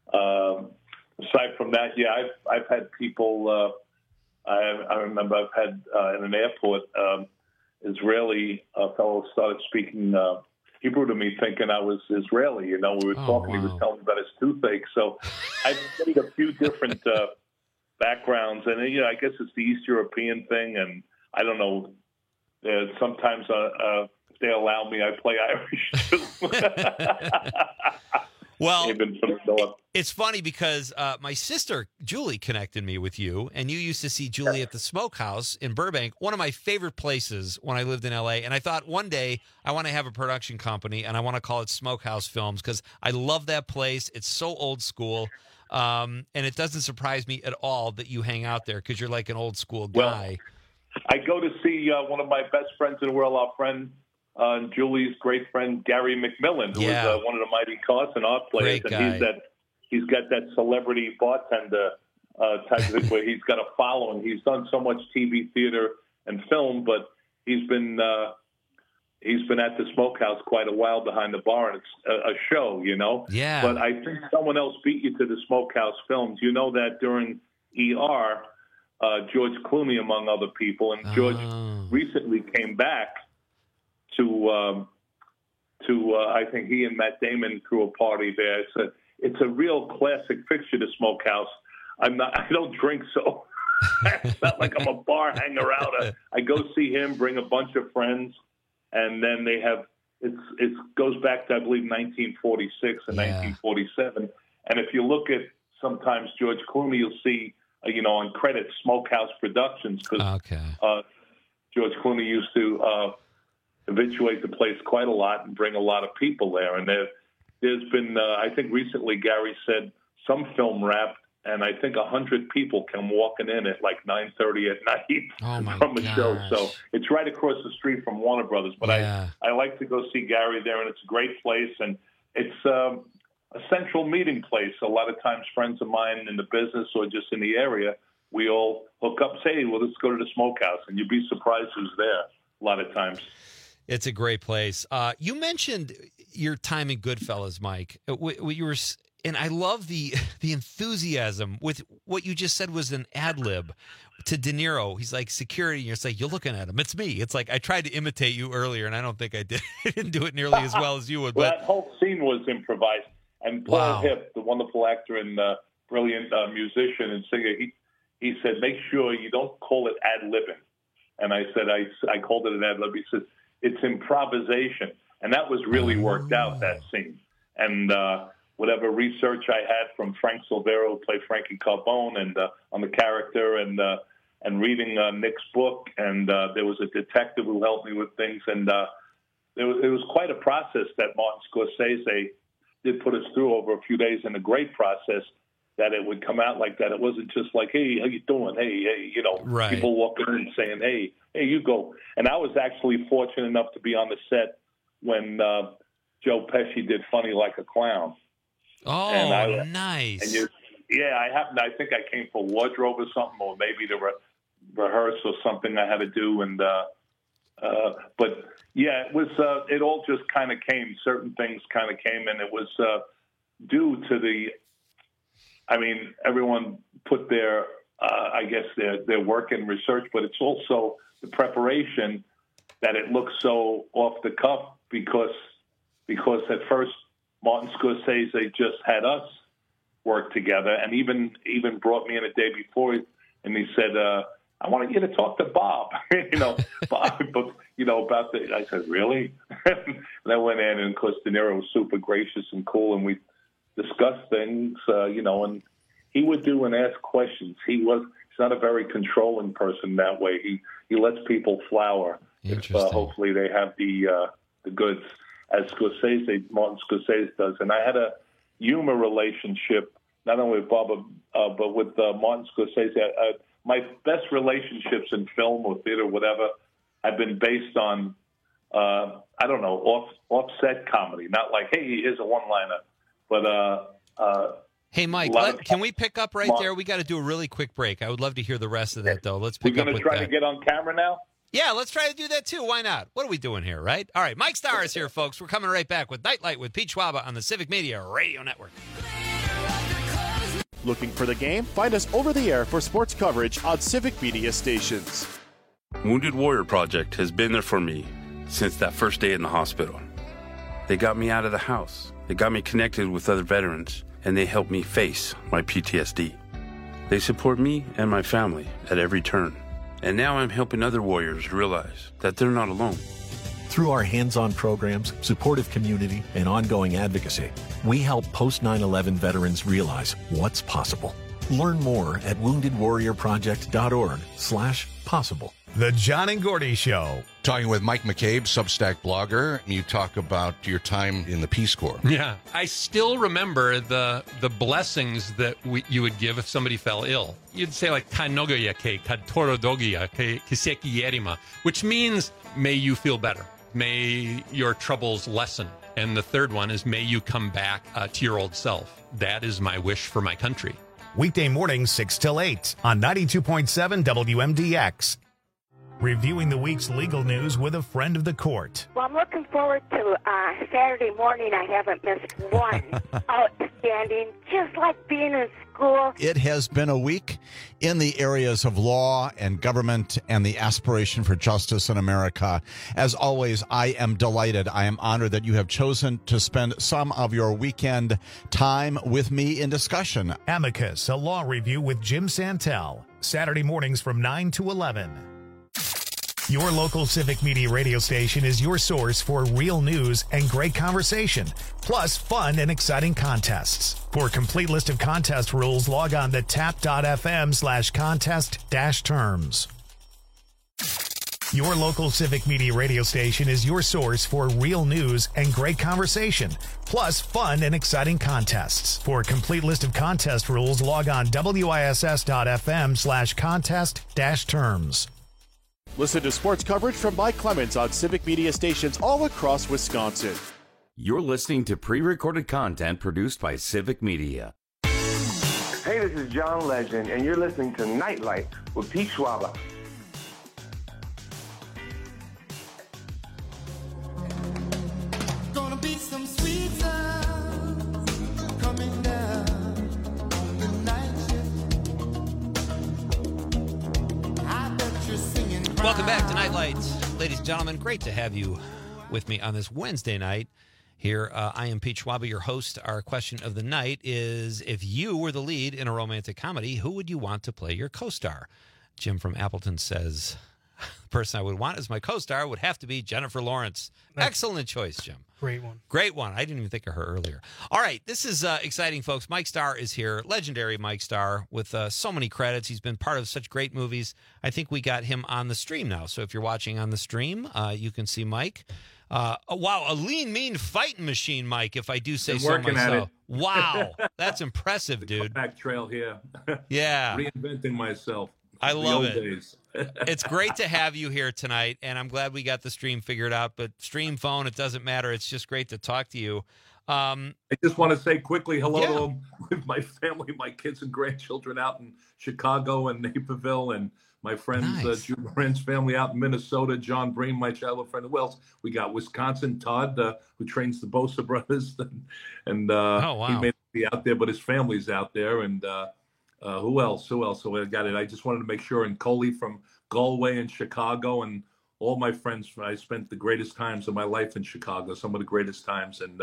Aside from that, yeah, I've had people. I remember I've had in an airport, Israeli fellow started speaking Hebrew to me, thinking I was Israeli. You know, we were talking. Wow. He was telling me about his toothache. So I've studied a few different backgrounds, and you know, I guess it's the East European thing, and I don't know. Sometimes if they allow me, I play Irish too. Well, it's funny because my sister, Julie, connected me with you, and you used to see Julie at the Smokehouse in Burbank, one of my favorite places when I lived in L.A., and I thought one day I want to have a production company, and I want to call it Smokehouse Films because I love that place. It's so old school, and it doesn't surprise me at all that you hang out there because you're like an old school guy. Well, I go to see one of my best friends in the world, our friend, Julie's great friend Gary McMillan, who is one of the Mighty Carson art players, and he's got that celebrity bartender type of thing where he's got a following. He's done so much TV, theater, and film, but he's been at the Smokehouse quite a while behind the bar, and it's a show, you know. Yeah. But I think someone else beat you to the Smokehouse Films. You know that during ER, George Clooney, among other people, and George recently came back to I think he and Matt Damon threw a party there. It's a real classic fixture, the Smokehouse. I don't drink, so it's not like I'm a bar hanger out. I go see him, bring a bunch of friends, and then they have it goes back to I believe 1946 and 1947. And if you look at sometimes George Clooney, you'll see on credits Smokehouse Productions because George Clooney used to habituate the place quite a lot and bring a lot of people there. And there's been, I think recently Gary said some film wrapped, and I think 100 people come walking in at like 9:30 at night from a show. So it's right across the street from Warner Brothers. But I like to go see Gary there, and it's a great place. And it's a central meeting place. A lot of times friends of mine in the business or just in the area, we all hook up, say, well, let's go to the Smokehouse. And you'd be surprised who's there a lot of times. It's a great place. You mentioned your time in Goodfellas, Mike. You were, and I love the enthusiasm with what you just said was an ad lib to De Niro. He's like security, and you're like, you're looking at him. It's me. It's like I tried to imitate you earlier, and I don't think I did. I didn't do it nearly as well as you would. Well, but that whole scene was improvised. And Paul Hipp, the wonderful actor and brilliant musician and singer, he said, make sure you don't call it ad libbing. And I said, I called it an ad lib. He said, it's improvisation. And that was really worked out, that scene. And whatever research I had from Frank Silvero, who played Frankie Carbone, and on the character, and reading Nick's book, and there was a detective who helped me with things. And it was quite a process that Martin Scorsese did put us through over a few days, and a great process that it would come out like that. It wasn't just like, hey, how you doing? Hey, people walking in saying, hey, you go. And I was actually fortunate enough to be on the set when Joe Pesci did Funny Like a Clown. Oh, nice. And I think I came for wardrobe or something, or maybe to rehearse or something I had to do. And but yeah, it was. It all just kind of came. Certain things kind of came, and it was due to the. I mean, everyone put their, I guess, their work and research, but it's also the preparation that it looks so off the cuff because at first Martin Scorsese just had us work together, and even brought me in a day before, and he said, I want you to talk to Bob, Bob, but, about the, I said, really? And I went in, and of course, De Niro was super gracious and cool, and we discussed things, and he would do and ask questions. He's not a very controlling person that way. He lets people flower if hopefully they have the goods, as Martin Scorsese does. And I had a humor relationship, not only with Bob, but with Martin Scorsese. My best relationships in film or theater, whatever, have been based on, offset comedy. Not like, hey, here's a one-liner, but hey, Mike, can we pick up right there? We got to do a really quick break. I would love to hear the rest of that, though. Let's pick up with that. We're going to try to get on camera now? Yeah, let's try to do that, too. Why not? What are we doing here, right? All right, Mike Starr is here, folks. We're coming right back with Nightlight with Pete Schwaba on the Civic Media Radio Network. Looking for the game? Find us over the air for sports coverage on Civic Media stations. Wounded Warrior Project has been there for me since that first day in the hospital. They got me out of the house. They got me connected with other veterans, and they helped me face my PTSD. They support me and my family at every turn. And now I'm helping other warriors realize that they're not alone. Through our hands-on programs, supportive community, and ongoing advocacy, we help post-9/11 veterans realize what's possible. Learn more at woundedwarriorproject.org/possible. The John and Gordy Show. Talking with Mike McCabe, Substack blogger. You talk about your time in the Peace Corps. Yeah. I still remember the blessings that you would give if somebody fell ill. You'd say like, Kanogoya ke, Katorodogia ke, Kiseki Yerima, which means, may you feel better. May your troubles lessen. And the third one is, may you come back to your old self. That is my wish for my country. Weekday mornings 6 till 8 on 92.7 WMDX. Reviewing the week's legal news with a friend of the court. Well, I'm looking forward to Saturday morning. I haven't missed one. Outstanding, just like being in school. It has been a week in the areas of law and government and the aspiration for justice in America. As always, I am delighted. I am honored that you have chosen to spend some of your weekend time with me in discussion. Amicus, a law review with Jim Santel. Saturday mornings from 9 to 11. Your local Civic Media radio station is your source for real news and great conversation, plus fun and exciting contests. For a complete list of contest rules, log on to tap.fm/contest-terms. Your local Civic Media radio station is your source for real news and great conversation, plus fun and exciting contests. For a complete list of contest rules, log on wiss.fm/contest-terms. Listen to sports coverage from Mike Clemens on Civic Media stations all across Wisconsin. You're listening to pre-recorded content produced by Civic Media. Hey, this is John Legend, and you're listening to Nightlight with Pete Schwaba. Gonna be some sweet sounds coming down on the night shift. I bet you're singing. Welcome back to Nightlight, ladies and gentlemen. Great to have you with me on this Wednesday night here. I am Pete Schwaba, your host. Our question of the night is, if you were the lead in a romantic comedy, who would you want to play your co-star? Jim from Appleton says, the person I would want as my co-star would have to be Jennifer Lawrence. Excellent choice, Jim. Great one. Great one. I didn't even think of her earlier. All right, this is exciting, folks. Mike Starr is here, legendary Mike Starr, with so many credits. He's been part of such great movies. I think we got him on the stream now. So if you're watching on the stream, you can see Mike. Wow, a lean, mean fighting machine, Mike, if I do say so myself. Wow, that's impressive, dude. Back trail here. Yeah. Reinventing myself. I love it. Days. It's great to have you here tonight, and I'm glad we got the stream figured out. But stream, phone, it doesn't matter. It's just great to talk to you. I just want to say quickly hello to them with my family, my kids and grandchildren out in Chicago and Naperville, and my friends, Drew Moran's family out in Minnesota, John Breen, my childhood friend. Who else? We got Wisconsin, Todd, who trains the Bosa brothers, and he may be out there, but his family's out there, and who else? So I got it. I just wanted to make sure. And Coley from Galway and Chicago, and all my friends. I spent the greatest times of my life in Chicago, some of the greatest times, and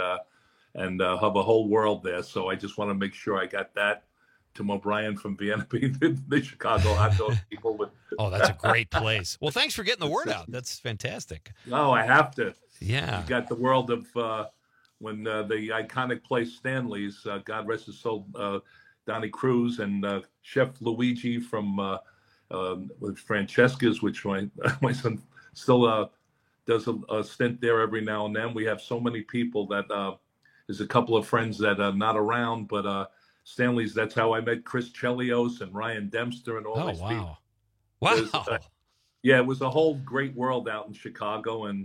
have a whole world there. So I just want to make sure I got that. Tim O'Brien from Vienna, the Chicago hot dog people. Oh, that's a great place. Well, thanks for getting the word out. That's fantastic. Oh, I have to. Yeah. You got the world of when the iconic place Stanley's, God rest his soul, Donnie Cruz and Chef Luigi from with Francesca's, which my son still does a stint there every now and then. We have so many people that there's a couple of friends that are not around, but Stanley's, that's how I met Chris Chelios and Ryan Dempster and all these people. Wow. It was a whole great world out in Chicago, and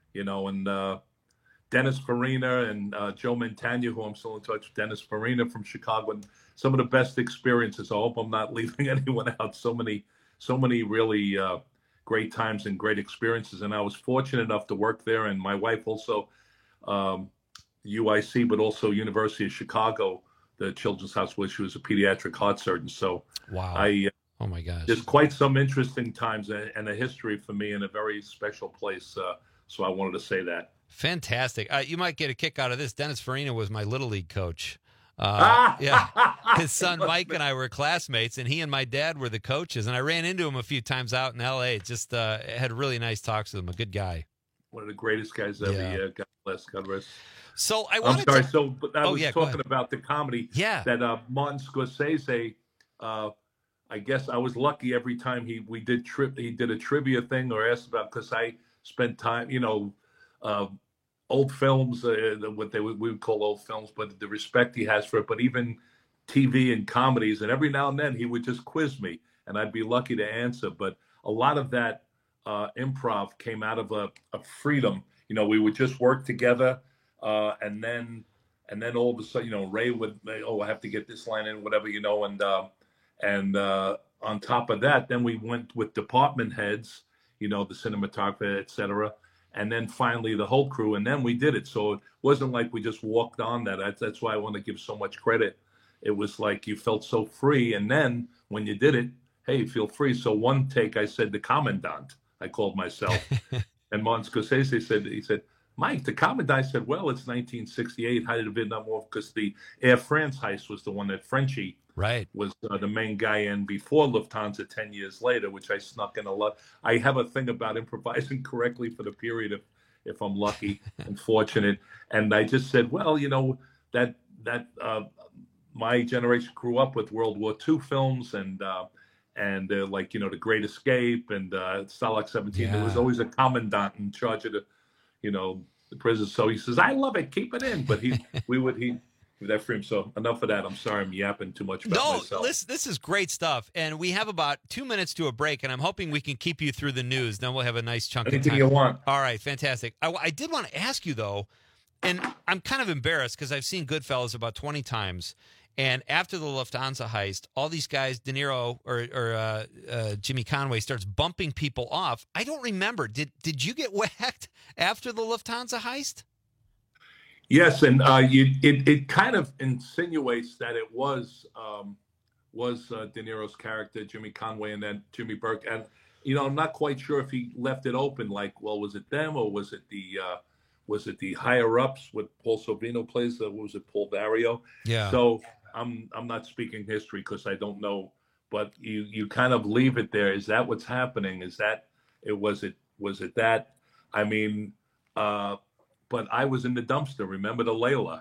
Dennis Farina and Joe Montagna, who I'm still in touch with, Dennis Farina from Chicago, and some of the best experiences. I hope I'm not leaving anyone out. So many really great times and great experiences. And I was fortunate enough to work there, and my wife also UIC, but also University of Chicago, the Children's Hospital. She was a pediatric heart surgeon. So wow. Oh my gosh. There's quite some interesting times and a history for me in a very special place. So I wanted to say that. Fantastic. You might get a kick out of this. Dennis Farina was my Little League coach. Yeah, his son Mike and I were classmates, and he and my dad were the coaches. And I ran into him a few times out in L.A. Just had really nice talks with him. A good guy. One of the greatest guys ever. Yeah. God bless. God rest. So I was talking about the comedy. Yeah. That Martin Scorsese. I guess I was lucky every time he did a trivia thing or asked about, because I spent time, old films, what we would call old films, but the respect he has for it, but even TV and comedies, and every now and then he would just quiz me, and I'd be lucky to answer. But a lot of that improv came out of a freedom. We would just work together, and then all of a sudden, Ray would, I have to get this line in, whatever, and on top of that, then we went with department heads, the cinematographer, et cetera. And then finally the whole crew, and then we did it. So it wasn't like we just walked on that. That's why I want to give so much credit. It was like you felt so free. And then when you did it, hey, feel free. So one take, I said, the Commandant, I called myself. And Martin Scorsese he said, Mike, the Commandant. I said, well, it's 1968, height of the Vietnam War, because the Air France heist was the one that Frenchie was the main guy in before Lufthansa 10 years later, which I snuck in a lot. I have a thing about improvising correctly for the period if I'm lucky and fortunate. And I just said, well, that my generation grew up with World War II films and like, The Great Escape and Stalag 17. There was always a commandant in charge of the prison. So he says, I love it, keep it in. But that frame. So enough of that. I'm sorry I'm yapping too much about myself. This is great stuff. And we have about 2 minutes to a break, and I'm hoping we can keep you through the news. Then we'll have a nice chunk of time. You want. All right, fantastic. I did want to ask you, though, and I'm kind of embarrassed because I've seen Goodfellas about 20 times. And after the Lufthansa heist, all these guys, De Niro or Jimmy Conway, starts bumping people off. I don't remember. Did you get whacked after the Lufthansa heist? Yes, and it kind of insinuates that it was De Niro's character, Jimmy Conway, and then Jimmy Burke. And I'm not quite sure if he left it open. Like, well, was it them or was it the higher ups? What Paul Sorvino plays? Was it Paul Vario? Yeah. So I'm not speaking history because I don't know. But you kind of leave it there. Is that what's happening? Is that was it that? I mean. But I was in the dumpster. Remember the Layla?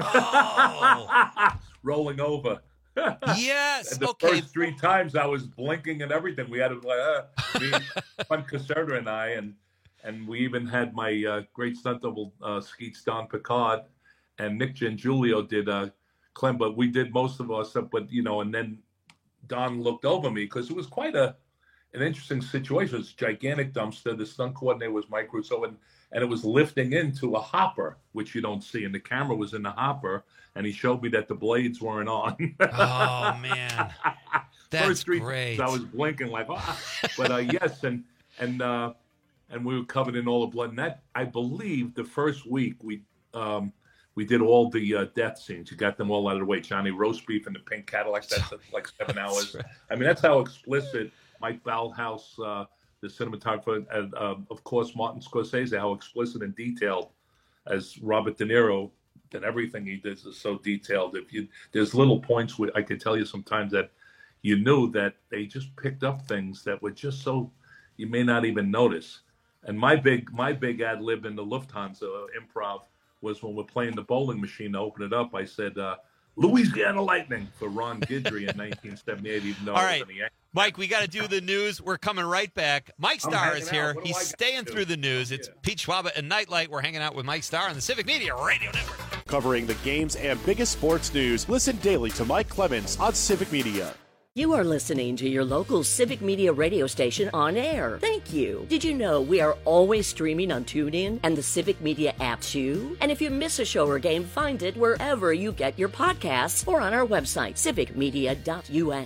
Oh. Rolling over. Yes. And the first 3 times I was blinking and everything. We had to Juan Caserta and I, and we even had my great stunt double Skeets Don Picard, and Nick Gengulio did Clem. But we did most of our stuff. But and then Don looked over me because it was quite an interesting situation. It was a gigantic dumpster. The stunt coordinator was Mike Russo, and it was lifting into a hopper, which you don't see. And the camera was in the hopper, and he showed me that the blades weren't on. Oh, man. That's First 3 great. times I was blinking like, But yes, and we were covered in all the blood. And that, I believe, the first week we did all the death scenes. You got them all out of the way. Johnny Roast Beef in the pink Cadillac. That's like 7 hours. Right. I mean, that's how explicit Mike Ballhaus, the cinematographer, and of course Martin Scorsese, how explicit and detailed as Robert De Niro, and everything he does is so detailed. There's little points where I could tell you sometimes that you knew that they just picked up things that were just so you may not even notice. And my big ad lib in the Lufthansa improv was when we're playing the bowling machine to open it up. I said Louisiana Lightning for Ron Guidry in 1978, even though all I was right. in the Yankees. Mike, we got to do the news. We're coming right back. Mike Starr is here. He's staying through the news. It's Pete Schwaba and Nightlight. We're hanging out with Mike Starr on the Civic Media Radio Network. Covering the games and biggest sports news, listen daily to Mike Clemens on Civic Media. You are listening to your local Civic Media radio station on air. Thank you. Did you know we are always streaming on TuneIn and the Civic Media app too? And if you miss a show or game, find it wherever you get your podcasts or on our website, civicmedia.us.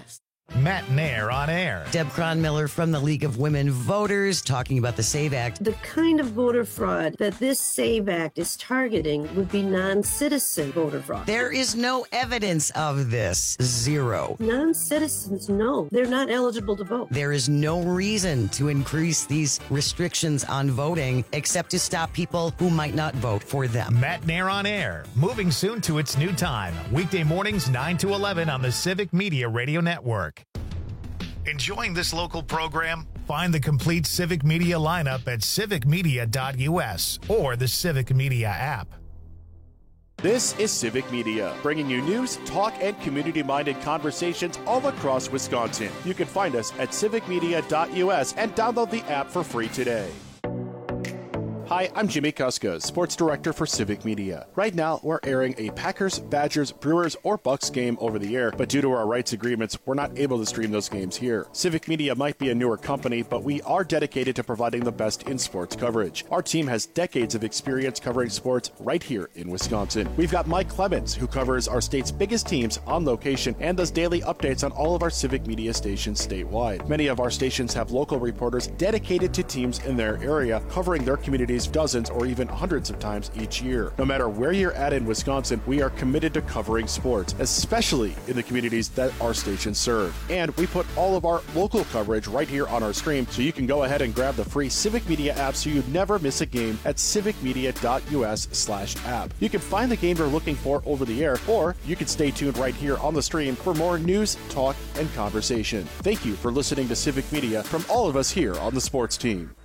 Matt Nair on air. Deb Cronmiller from the League of Women Voters talking about the SAVE Act. The kind of voter fraud that this SAVE Act is targeting would be non-citizen voter fraud. There is no evidence of this. Zero. Non-citizens, no. They're not eligible to vote. There is no reason to increase these restrictions on voting except to stop people who might not vote for them. Matt Nair on air. Moving soon to its new time. Weekday mornings 9 to 11 on the Civic Media Radio Network. Enjoying this local program? Find the complete Civic Media lineup at civicmedia.us or the Civic Media app. This is Civic Media, bringing you news, talk, and community-minded conversations all across Wisconsin. You can find us at civicmedia.us and download the app for free today. Hi, I'm Jimmy Kuska, Sports Director for Civic Media. Right now, we're airing a Packers, Badgers, Brewers, or Bucks game over the air, but due to our rights agreements, we're not able to stream those games here. Civic Media might be a newer company, but we are dedicated to providing the best in sports coverage. Our team has decades of experience covering sports right here in Wisconsin. We've got Mike Clemens, who covers our state's biggest teams on location and does daily updates on all of our Civic Media stations statewide. Many of our stations have local reporters dedicated to teams in their area, covering their communities dozens or even hundreds of times each year. No matter where you're at in Wisconsin, we are committed to covering sports, especially in the communities that our stations serve. And we put all of our local coverage right here on our stream, so you can go ahead and grab the free Civic Media app so you never miss a game at civicmedia.us/app. You can find the game you're looking for over the air, or you can stay tuned right here on the stream for more news, talk, and conversation. Thank you for listening to Civic Media from all of us here on the sports team.